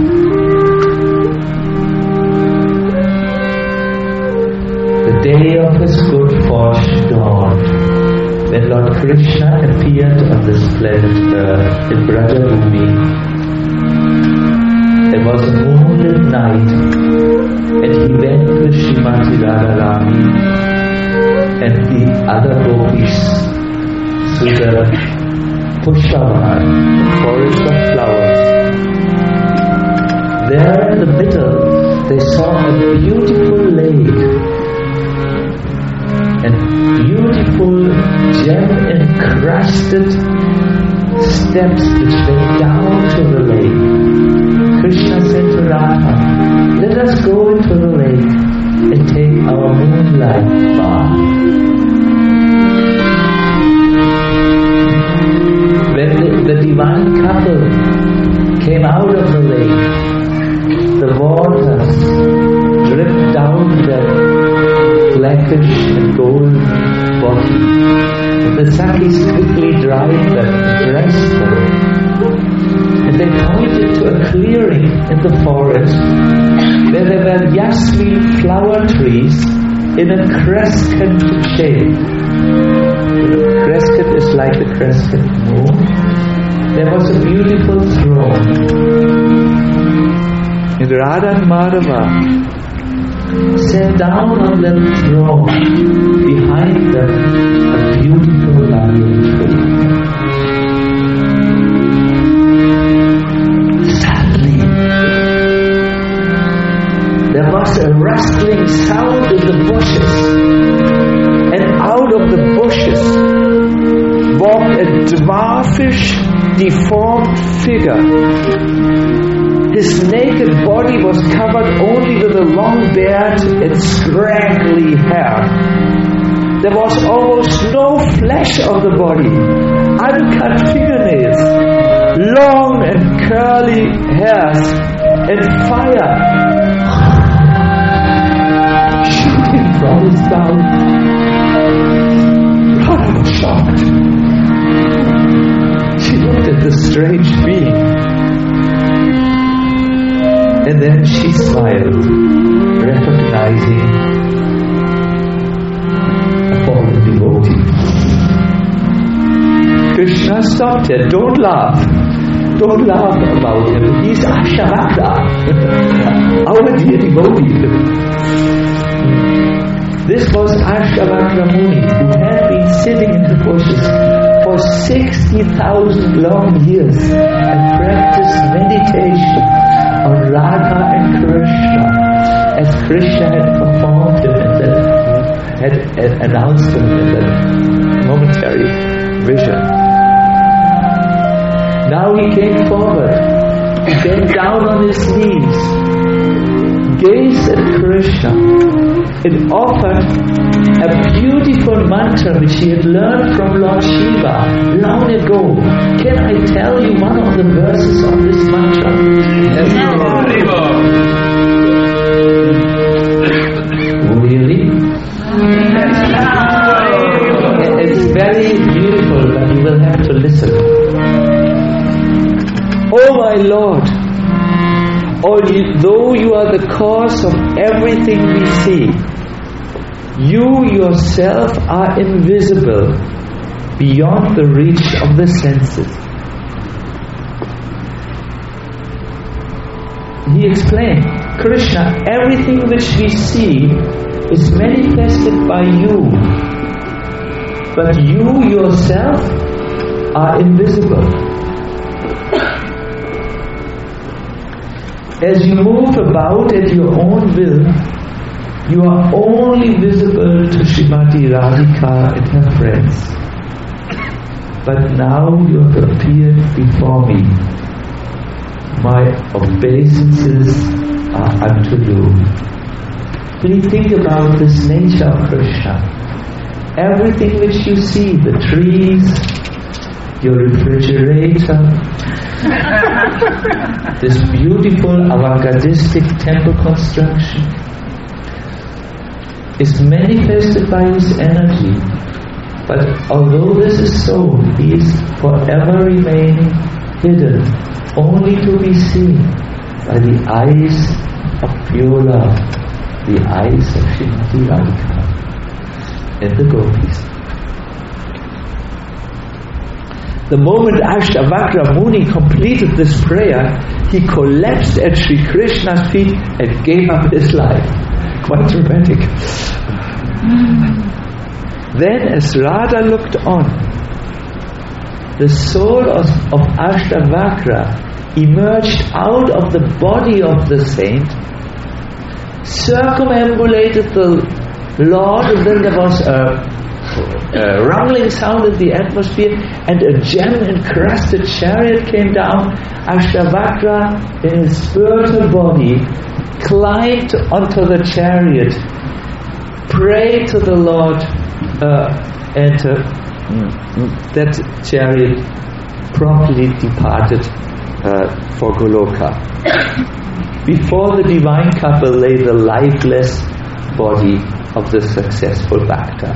The day of his good fortune dawned when Lord Krishna appeared on this planet Earth in Brajabhumi. There was a moonlit night, and he went with Srimati Radharani and the other gopis through the Pushpavan, the forest of flowers. There in the middle, they saw a beautiful lake and beautiful gem-encrusted steps which went down to the lake. Krishna said to Radha, let us go into the lake and take our moonlight bath. When the divine couple came out of the lake, the waters dripped down their blackish and gold body. The Sakis quickly dried them and dressed them. And they pointed to a clearing in the forest where there were jasmine flower trees in a crescent shape. The crescent is like the crescent moon. There was a beautiful throne. And Radha and Madhava sat down on the throne, behind them a beautiful banyan tree. Suddenly, there was a rustling sound in the bushes, and out of the bushes walked a dwarfish, deformed figure. His naked body was covered only with a long beard and scraggly hair. There was almost no flesh on the body, uncut fingernails, long and curly hairs, and fire shooting from his mouth. Radha was shocked. She looked at the strange being. And then she smiled, recognizing a fallen devotee. Krishna stopped her. Don't laugh. Don't laugh about him. He's Ashavakra, our dear devotee. This was Ashavakra Muni, who had been sitting in the bushes for 60,000 long years and practiced meditation on Radha and Krishna, as Krishna had performed him and then had announced him in that momentary vision. Now he came forward, he bent down on his knees, gazed at Krishna, and offered a beautiful mantra which he had learned from Lord Shiva long ago. Can I tell you one of the verses of this mantra? Really? It's very beautiful, but you will have to listen. Oh my Lord, although you are the cause of everything we see, you yourself are invisible, beyond the reach of the senses. He explained, Krishna, everything which we see is manifested by you, but you yourself are invisible. As you move about at your own will, you are only visible to Srimati Radhika and her friends. But now you have appeared before me. My obeisances are unto you. Please think about this nature of Krishna. Everything which you see, the trees, your refrigerator, this beautiful avant-gardistic temple construction, is manifested by his energy. But although this is so, he is forever remaining hidden, only to be seen by the eyes of pure love, the eyes of Srimati Radhika and the gopis. The moment Ashtavakra Muni completed this prayer, he collapsed at Sri Krishna's feet and gave up his life. Quite dramatic. Then as Radha looked on, the soul of Ashtavakra emerged out of the body of the saint, circumambulated the Lord, and then there was a rumbling sound in the atmosphere, and a gem-encrusted chariot came down. Ashtavakra, in his spiritual body, climbed onto the chariot, prayed to the Lord, and that chariot promptly departed for Goloka. Before the divine couple lay the lifeless body of the successful Bhakta.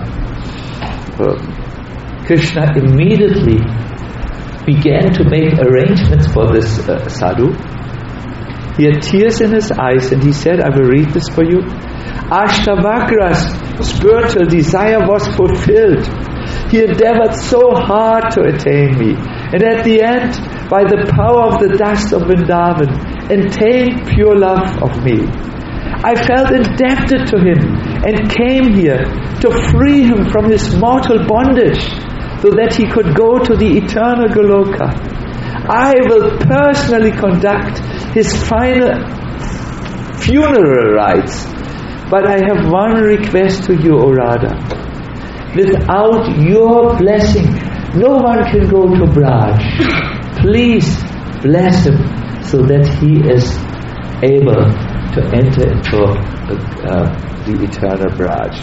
Krishna immediately began to make arrangements for this sadhu. He had tears in his eyes, and he said, I will read this for you. Ashtavakra's spiritual desire was fulfilled. He endeavored so hard to attain me, and at the end, by the power of the dust of Vrindavan, attained pure love of me. I felt indebted to him and came here to free him from his mortal bondage so that he could go to the eternal Goloka. I will personally conduct his final funeral rites, but I have one request to you, O Radha. Without your blessing, no one can go to Braj. Please bless him so that he is able to enter into the eternal Braj.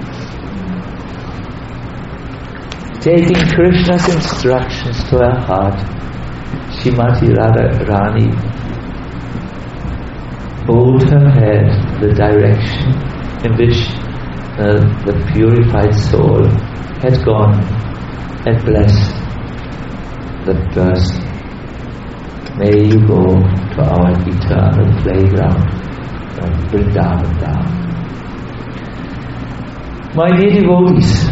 Taking Krishna's instructions to her heart, Srimati Radharani bowed her head the direction in which the purified soul had gone and blessed the person. May you go to our eternal playground, Vrindavan Dham. My dear devotees,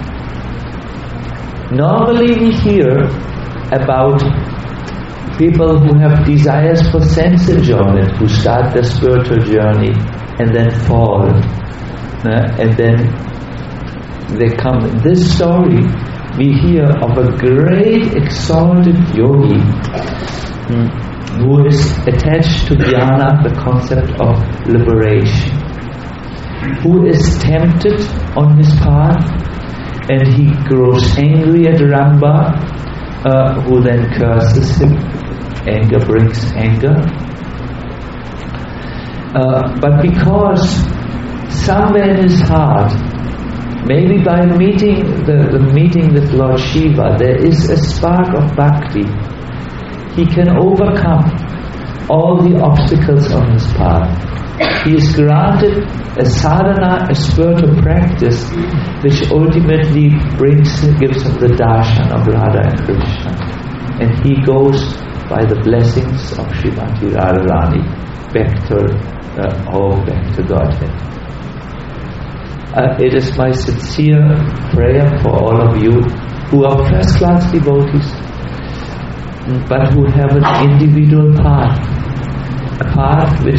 normally we hear about people who have desires for sense enjoyment, who start their spiritual journey and then fall, and then they come. In this story, we hear of a great exalted yogi who is attached to jnana, the concept of liberation, who is tempted on his path, and he grows angry at Ramba, who then curses him. Anger brings anger. But because somewhere in his heart, maybe by meeting the meeting with Lord Shiva, there is a spark of bhakti, he can overcome all the obstacles on his path. He is granted a sadhana, a spiritual practice, which ultimately gives him the darshan of Radha and Krishna. And he goes by the blessings of Srimati Radharani back to Godhead. It is my sincere prayer for all of you who are first-class devotees, but who have an individual path, a path which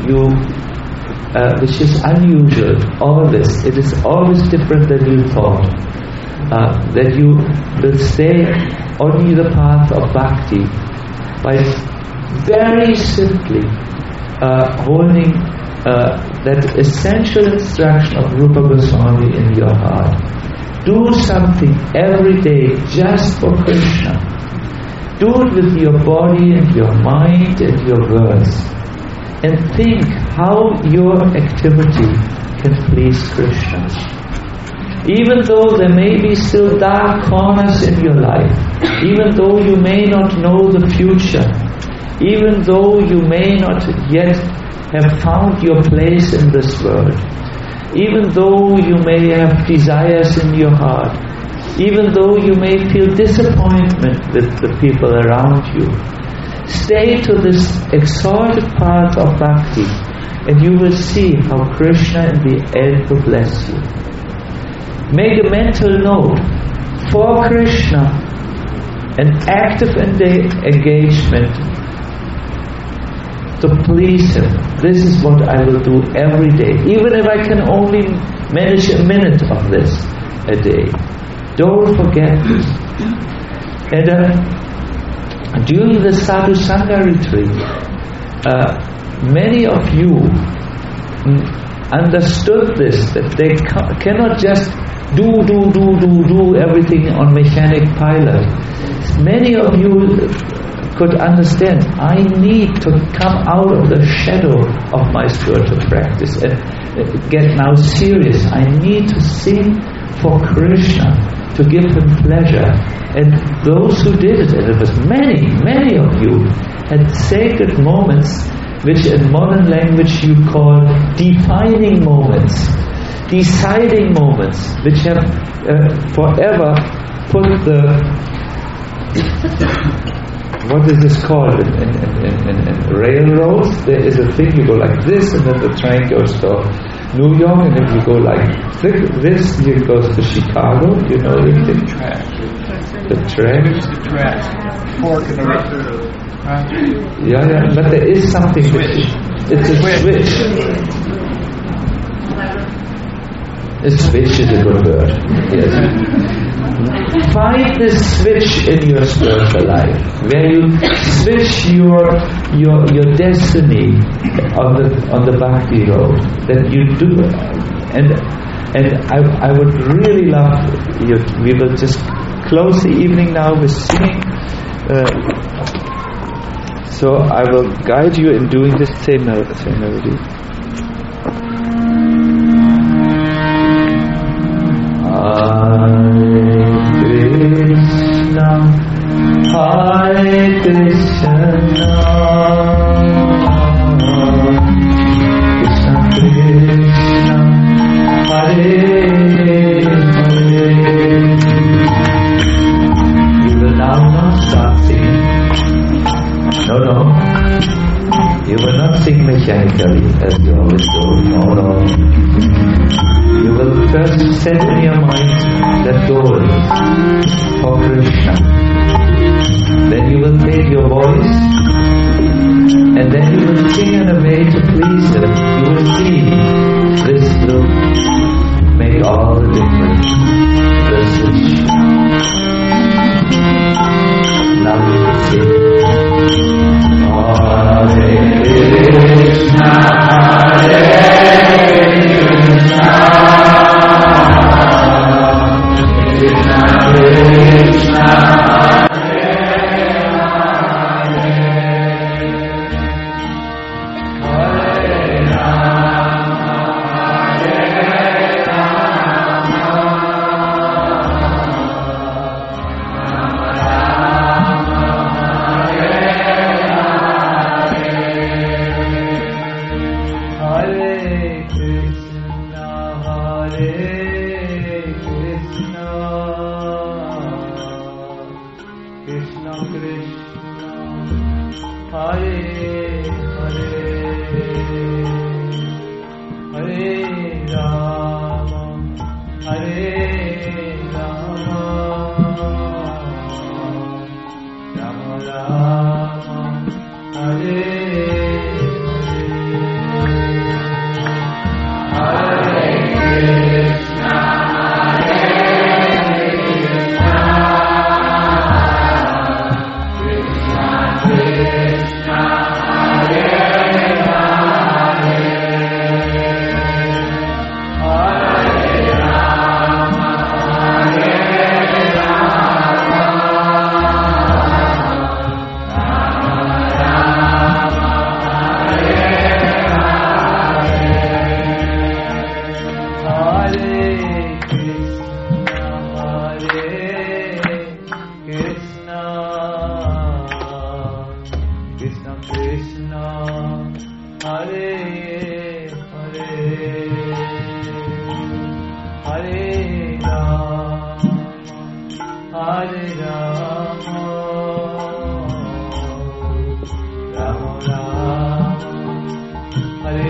is unusual. Always, it is always different than you thought. That you will stay only the path of bhakti by very simply holding that essential instruction of Rupa Goswami in your heart. Do something every day just for Krishna. Do it with your body and your mind and your words. And think how your activity can please Krishna. Even though there may be still dark corners in your life, even though you may not know the future, even though you may not yet have found your place in this world, even though you may have desires in your heart, even though you may feel disappointment with the people around you. Stay to this exalted path of bhakti, and you will see how Krishna in the end will bless you. Make a mental note, for Krishna, an active engagement to please Him. This is what I will do every day, even if I can only manage a minute of this a day. Don't forget this. And during the Sadhu Sangha retreat, many of you understood this, that they cannot just do everything on mechanic pilot. Many of you could understand, I need to come out of the shadow of my spiritual practice and get now serious. I need to sing for Krishna, to give Him pleasure. And those who did it, and it was many of you, had sacred moments, which in modern language you call defining moments, deciding moments, which have forever put the what is this called in railroads? There is a thing, you go like this, and then the train goes to New York, and if you go like this, it goes to Chicago. You know the thing? The track. The track. Fork in the rest. Yeah, but there is something. It's a switch. A switch is a good word. Yes. Find this switch in your spiritual life, where you switch your destiny on the bhakti road. That you do, and I would really love you. We will just close the evening now with singing. So I will guide you in doing this same melody. Hare Krishna, Krishna Krishna, Hare Hare. You will now not start singing. No. You will not sing mechanically as you always do. No. You will first set in your mind that goal for Krishna. Then you will take your voice, and then you will sing in a way to please Him. You will see this will make all the difference. The switch. Now you will sing. Hare Krishna, Hare Krishna, Krishna Krishna. Hare Rama, Rama Rama, Hare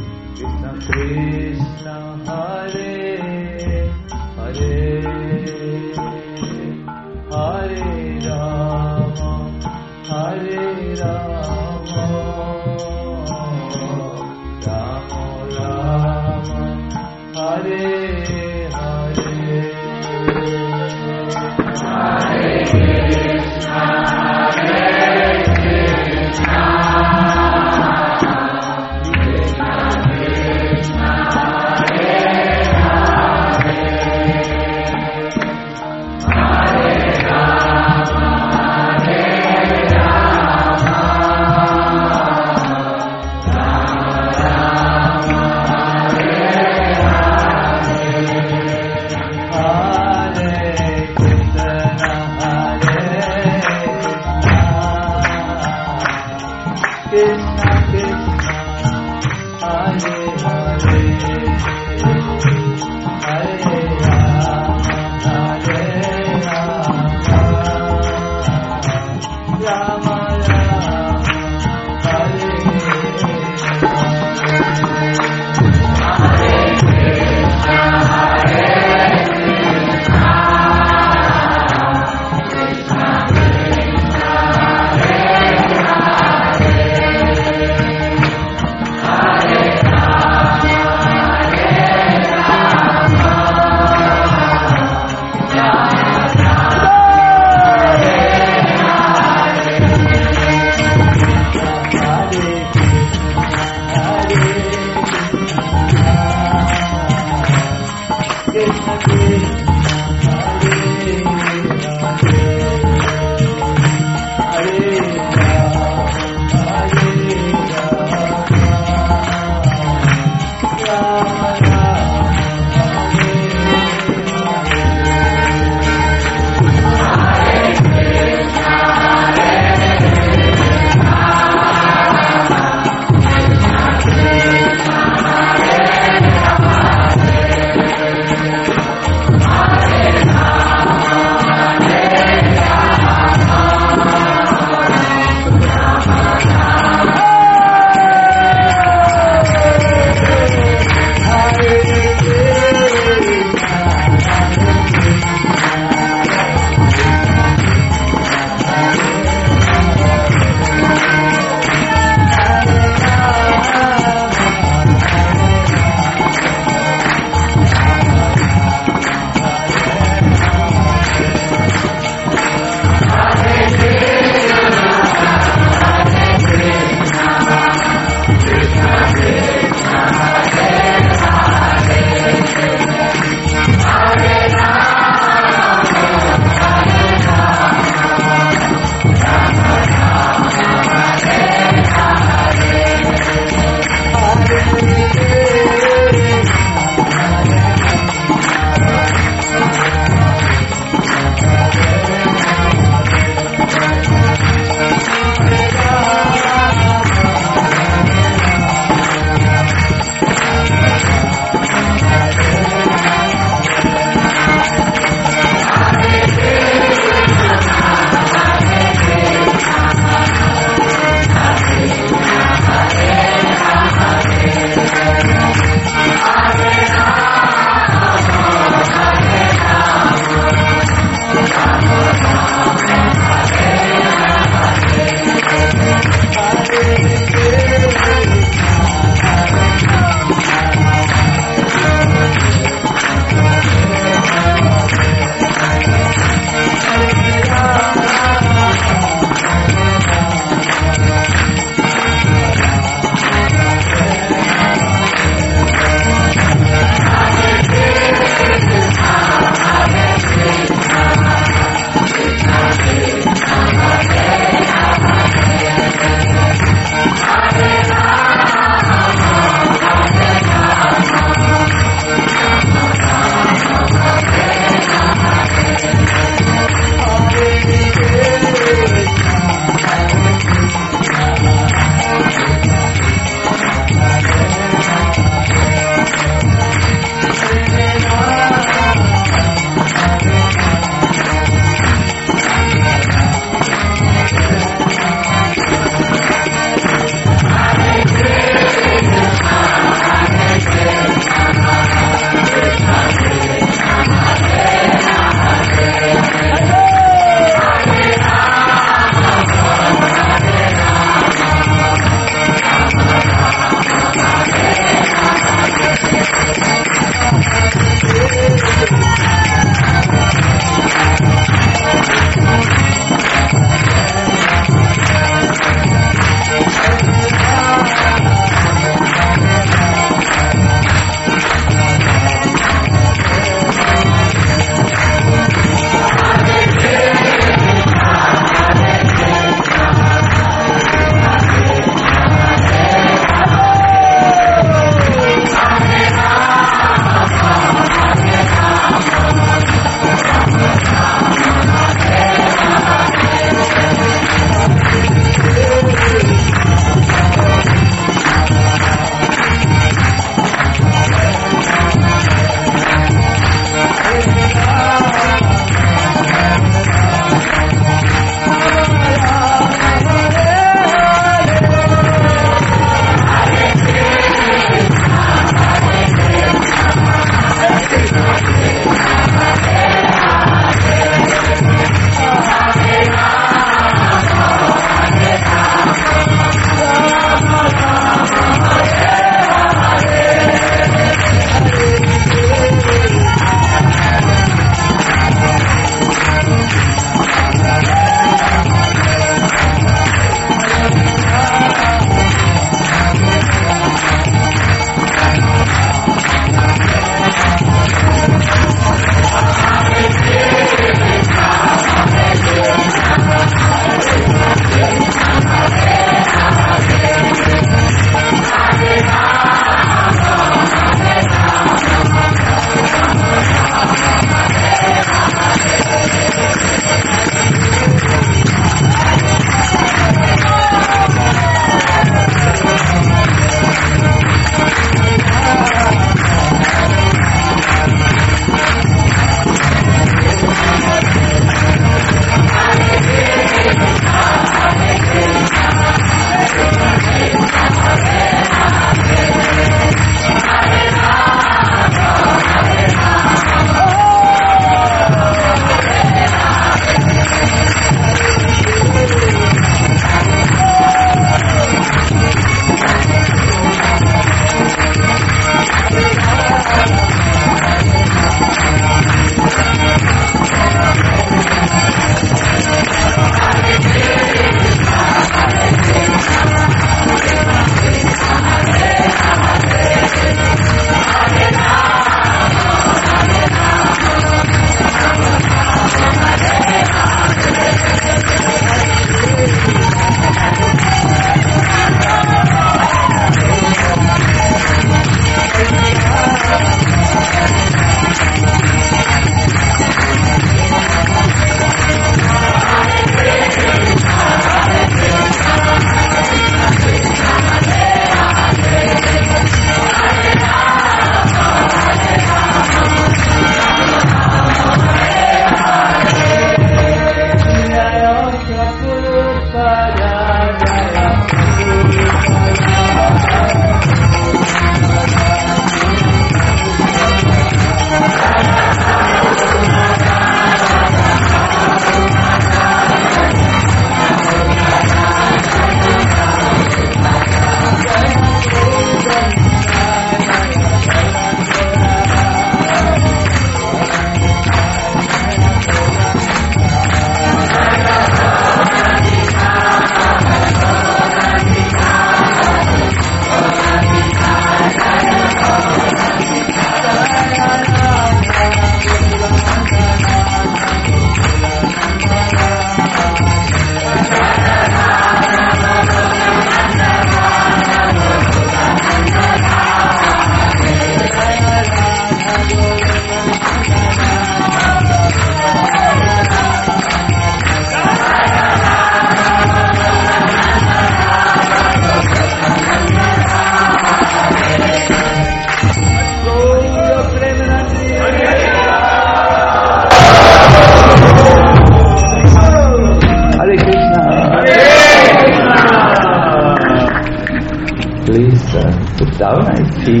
put down. I see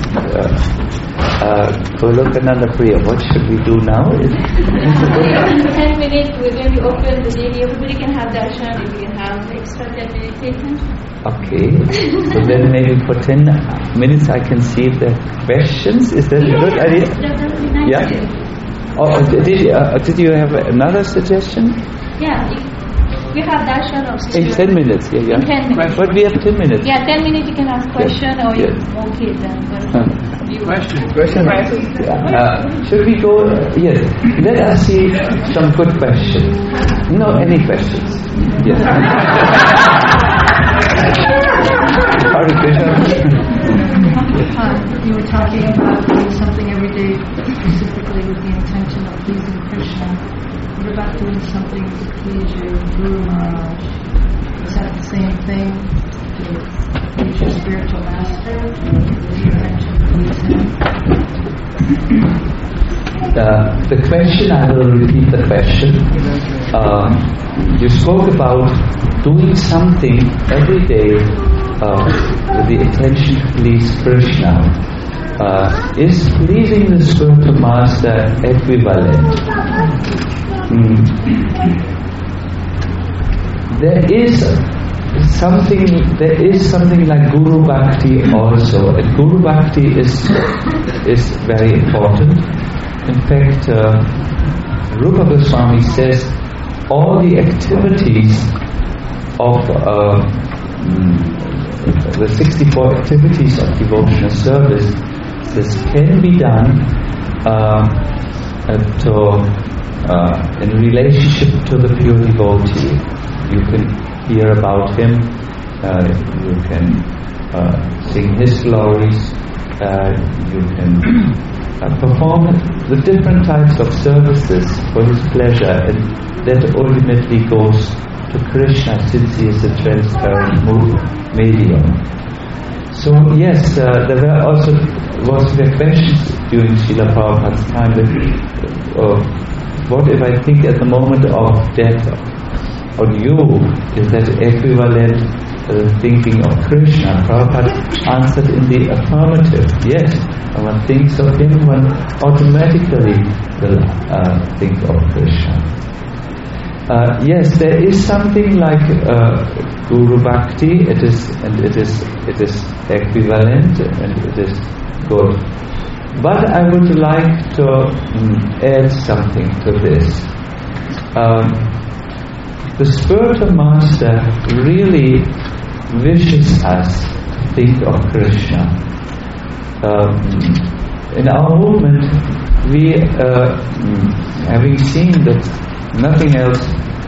Golokananda Priya. What should we do now? In 10 minutes, when we open the lady, everybody can have darshan. If we can have extra 10 meditation. Okay. So then maybe for 10 minutes I can see the questions. Is that a good idea? That would be nice. Yeah. Oh, did you have another suggestion? Yeah. We have darshan of In 10 minutes, yeah. In 10 minutes. But we have 10 minutes. Yeah, 10 minutes you can ask question or you okay then. Question. Should we go? Yes. Let us see some good questions. No, any questions? Yes. Hare Krishna. You were talking about doing something every day specifically with the intention of pleasing Krishna. What about doing something to please your Guru Maharaj? Is that the same thing? To please your spiritual master? With the intention to please him? The question, I will repeat the question. You spoke about doing something every day with the intention to please Krishna. Is pleasing the spiritual master equivalent? There is something like Guru Bhakti also, and Guru Bhakti is very important. In fact, Rupa Goswami says all the activities of the 64 activities of devotional service, this can be done in relationship to the pure devotee. You can hear about him, you can sing his glories, you can perform the different types of services for his pleasure, and that ultimately goes to Krishna, since he is a transparent medium. So yes, there were also questions during Srila Prabhupada's time that what if I think at the moment of death on you, is that equivalent thinking of Krishna? Prabhupada answered in the affirmative. Yes, when one thinks of him, one automatically will think of Krishna. Yes, there is something like Guru Bhakti. It is equivalent and it is good. But I would like to add something to this. The spiritual master really wishes us to think of Krishna. In our movement, we, having seen that nothing else,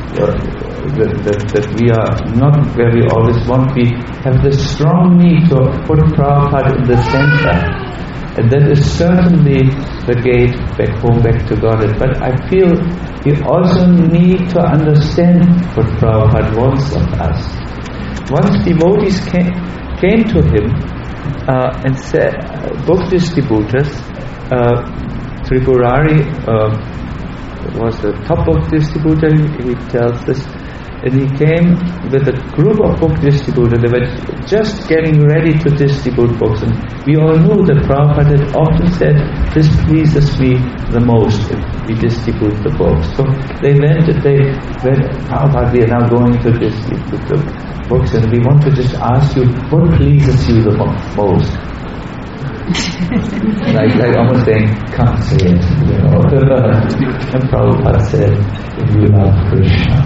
that we are not where we always want, we have the strong need to put Prabhupada in the center. And that is certainly the gate back home, back to Godhead. But I feel we also need to understand what Prabhupada wants of us. Once devotees came to him and said, book distributors, Tripurari was the top book distributor, he tells us, and he came with a group of book distributors. They were just getting ready to distribute books, and we all knew that Prabhupada had often said, this pleases me the most if we distribute the books. So they went, Prabhupada, we are now going to distribute the books, and we want to just ask you, what pleases you the most? like almost saying, come say it, you know. And Prabhupada said, if you love Krishna.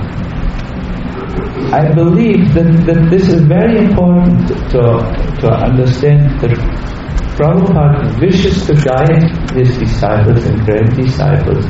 I believe that this is very important to understand, that Prabhupada wishes to guide his disciples and grand disciples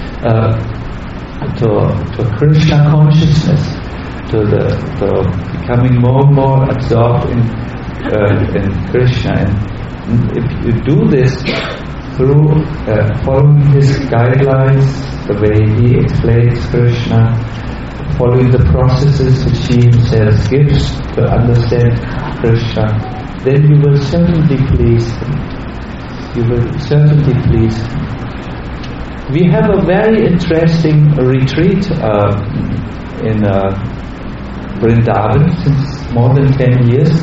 to Krishna consciousness, to becoming more and more absorbed in Krishna. And if you do this through following his guidelines, the way he explains Krishna, following the processes which he himself gives to understand Krishna, then you will certainly please him. You will certainly please him. We have a very interesting retreat in Vrindavan since more than 10 years.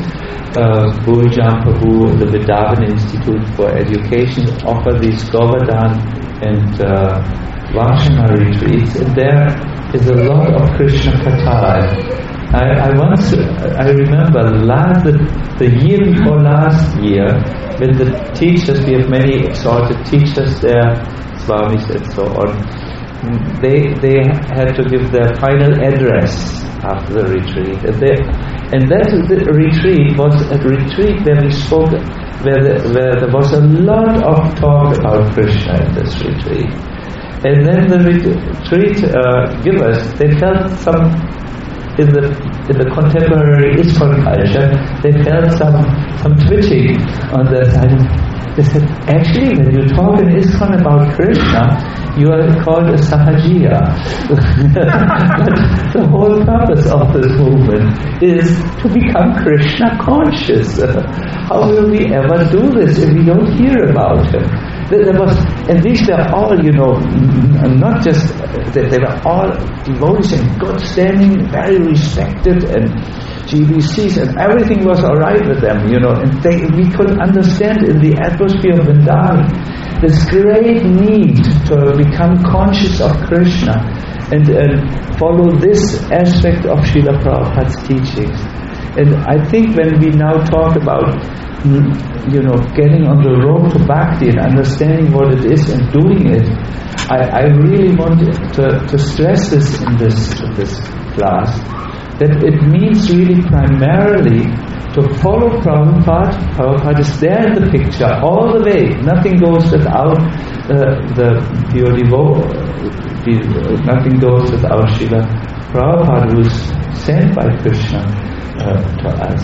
Bhujam Prabhu, the Vrindavan Institute for Education, offer these Govardhan and Vashana retreats, and there is a lot of Krishna Katha. I remember the year before last year, when the teachers, we have many exalted teachers there, Swamis and so on, they had to give their final address after the retreat, and that retreat was a retreat where we spoke, where there was a lot of talk about Krishna in this retreat. And then the retreat givers, they felt some, in the contemporary ISKCON culture, they felt some twitching on their side. They said, actually, when you talk in ISKCON about Krishna, you are called a Sahajiya. But the whole purpose of this movement is to become Krishna conscious. How will we ever do this if we don't hear about him? And these were all, not just, they were all devotees in good standing, very respected, and GBCs, and everything was alright with them, and we could understand in the atmosphere of Vrindavan this great need to become conscious of Krishna and follow this aspect of Srila Prabhupada's teachings. And I think when we now talk about getting on the road to Bhakti and understanding what it is and doing it, I really want to stress this in this class, that it means really primarily to follow Prabhupada. Prabhupada is there in the picture all the way. Nothing goes without the pure devotee. Nothing goes without Srila Prabhupada, who is sent by Krishna to us.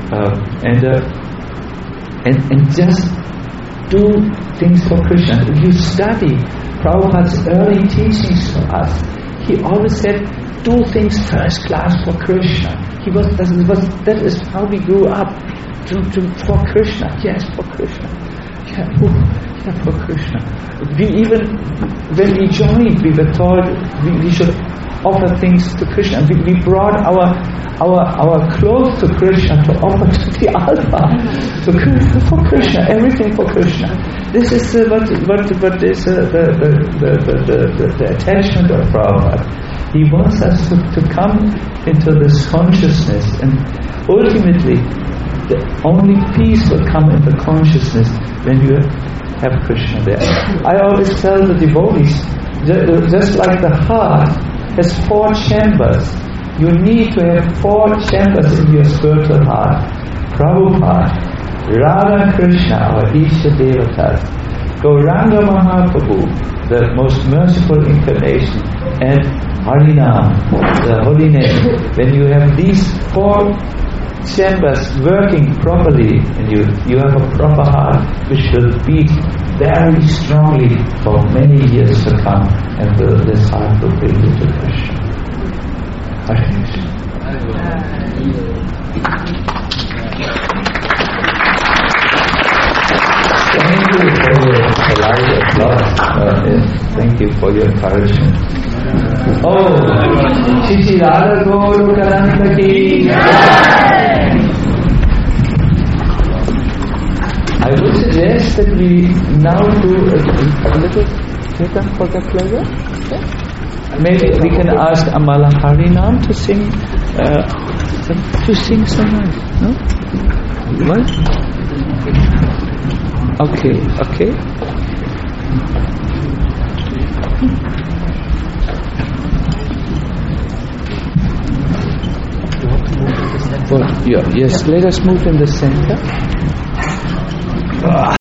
And just do things for Krishna. If you study Prabhupada's early teachings to us, he always said, do things first class for Krishna. That is how we grew up. For Krishna. Yes, for Krishna. Yeah, for Krishna. When we joined, we were told we should offer things to Krishna. We brought our clothes to Krishna to offer to the altar, for Krishna, everything for Krishna. This is what is the attachment of Prabhupada. He wants us to come into this consciousness, and ultimately, the only peace will come into consciousness when you have Krishna there. I always tell the devotees, just like the heart has 4 chambers, you need to have 4 chambers in your spiritual heart. Prabhupada, Radha Krishna, our Isha Devatas, Gauranga Mahaprabhu, the most merciful incarnation, and Harinam, the holy name. When you have these 4 chambers working properly, and you have a proper heart which will beat very strongly for many years to come, and this heart will bring you to Krishna. Hare Krishna. Thank you for your polite applause. Thank you for your encouragement. Oh, Shri Radha Gaura Kalanta ki Jai. I would suggest that we now do a little kirtan for the pleasure. Okay? Maybe we can ask Amala Harinam to sing some. No? What? Okay. Yes, let us move in the center.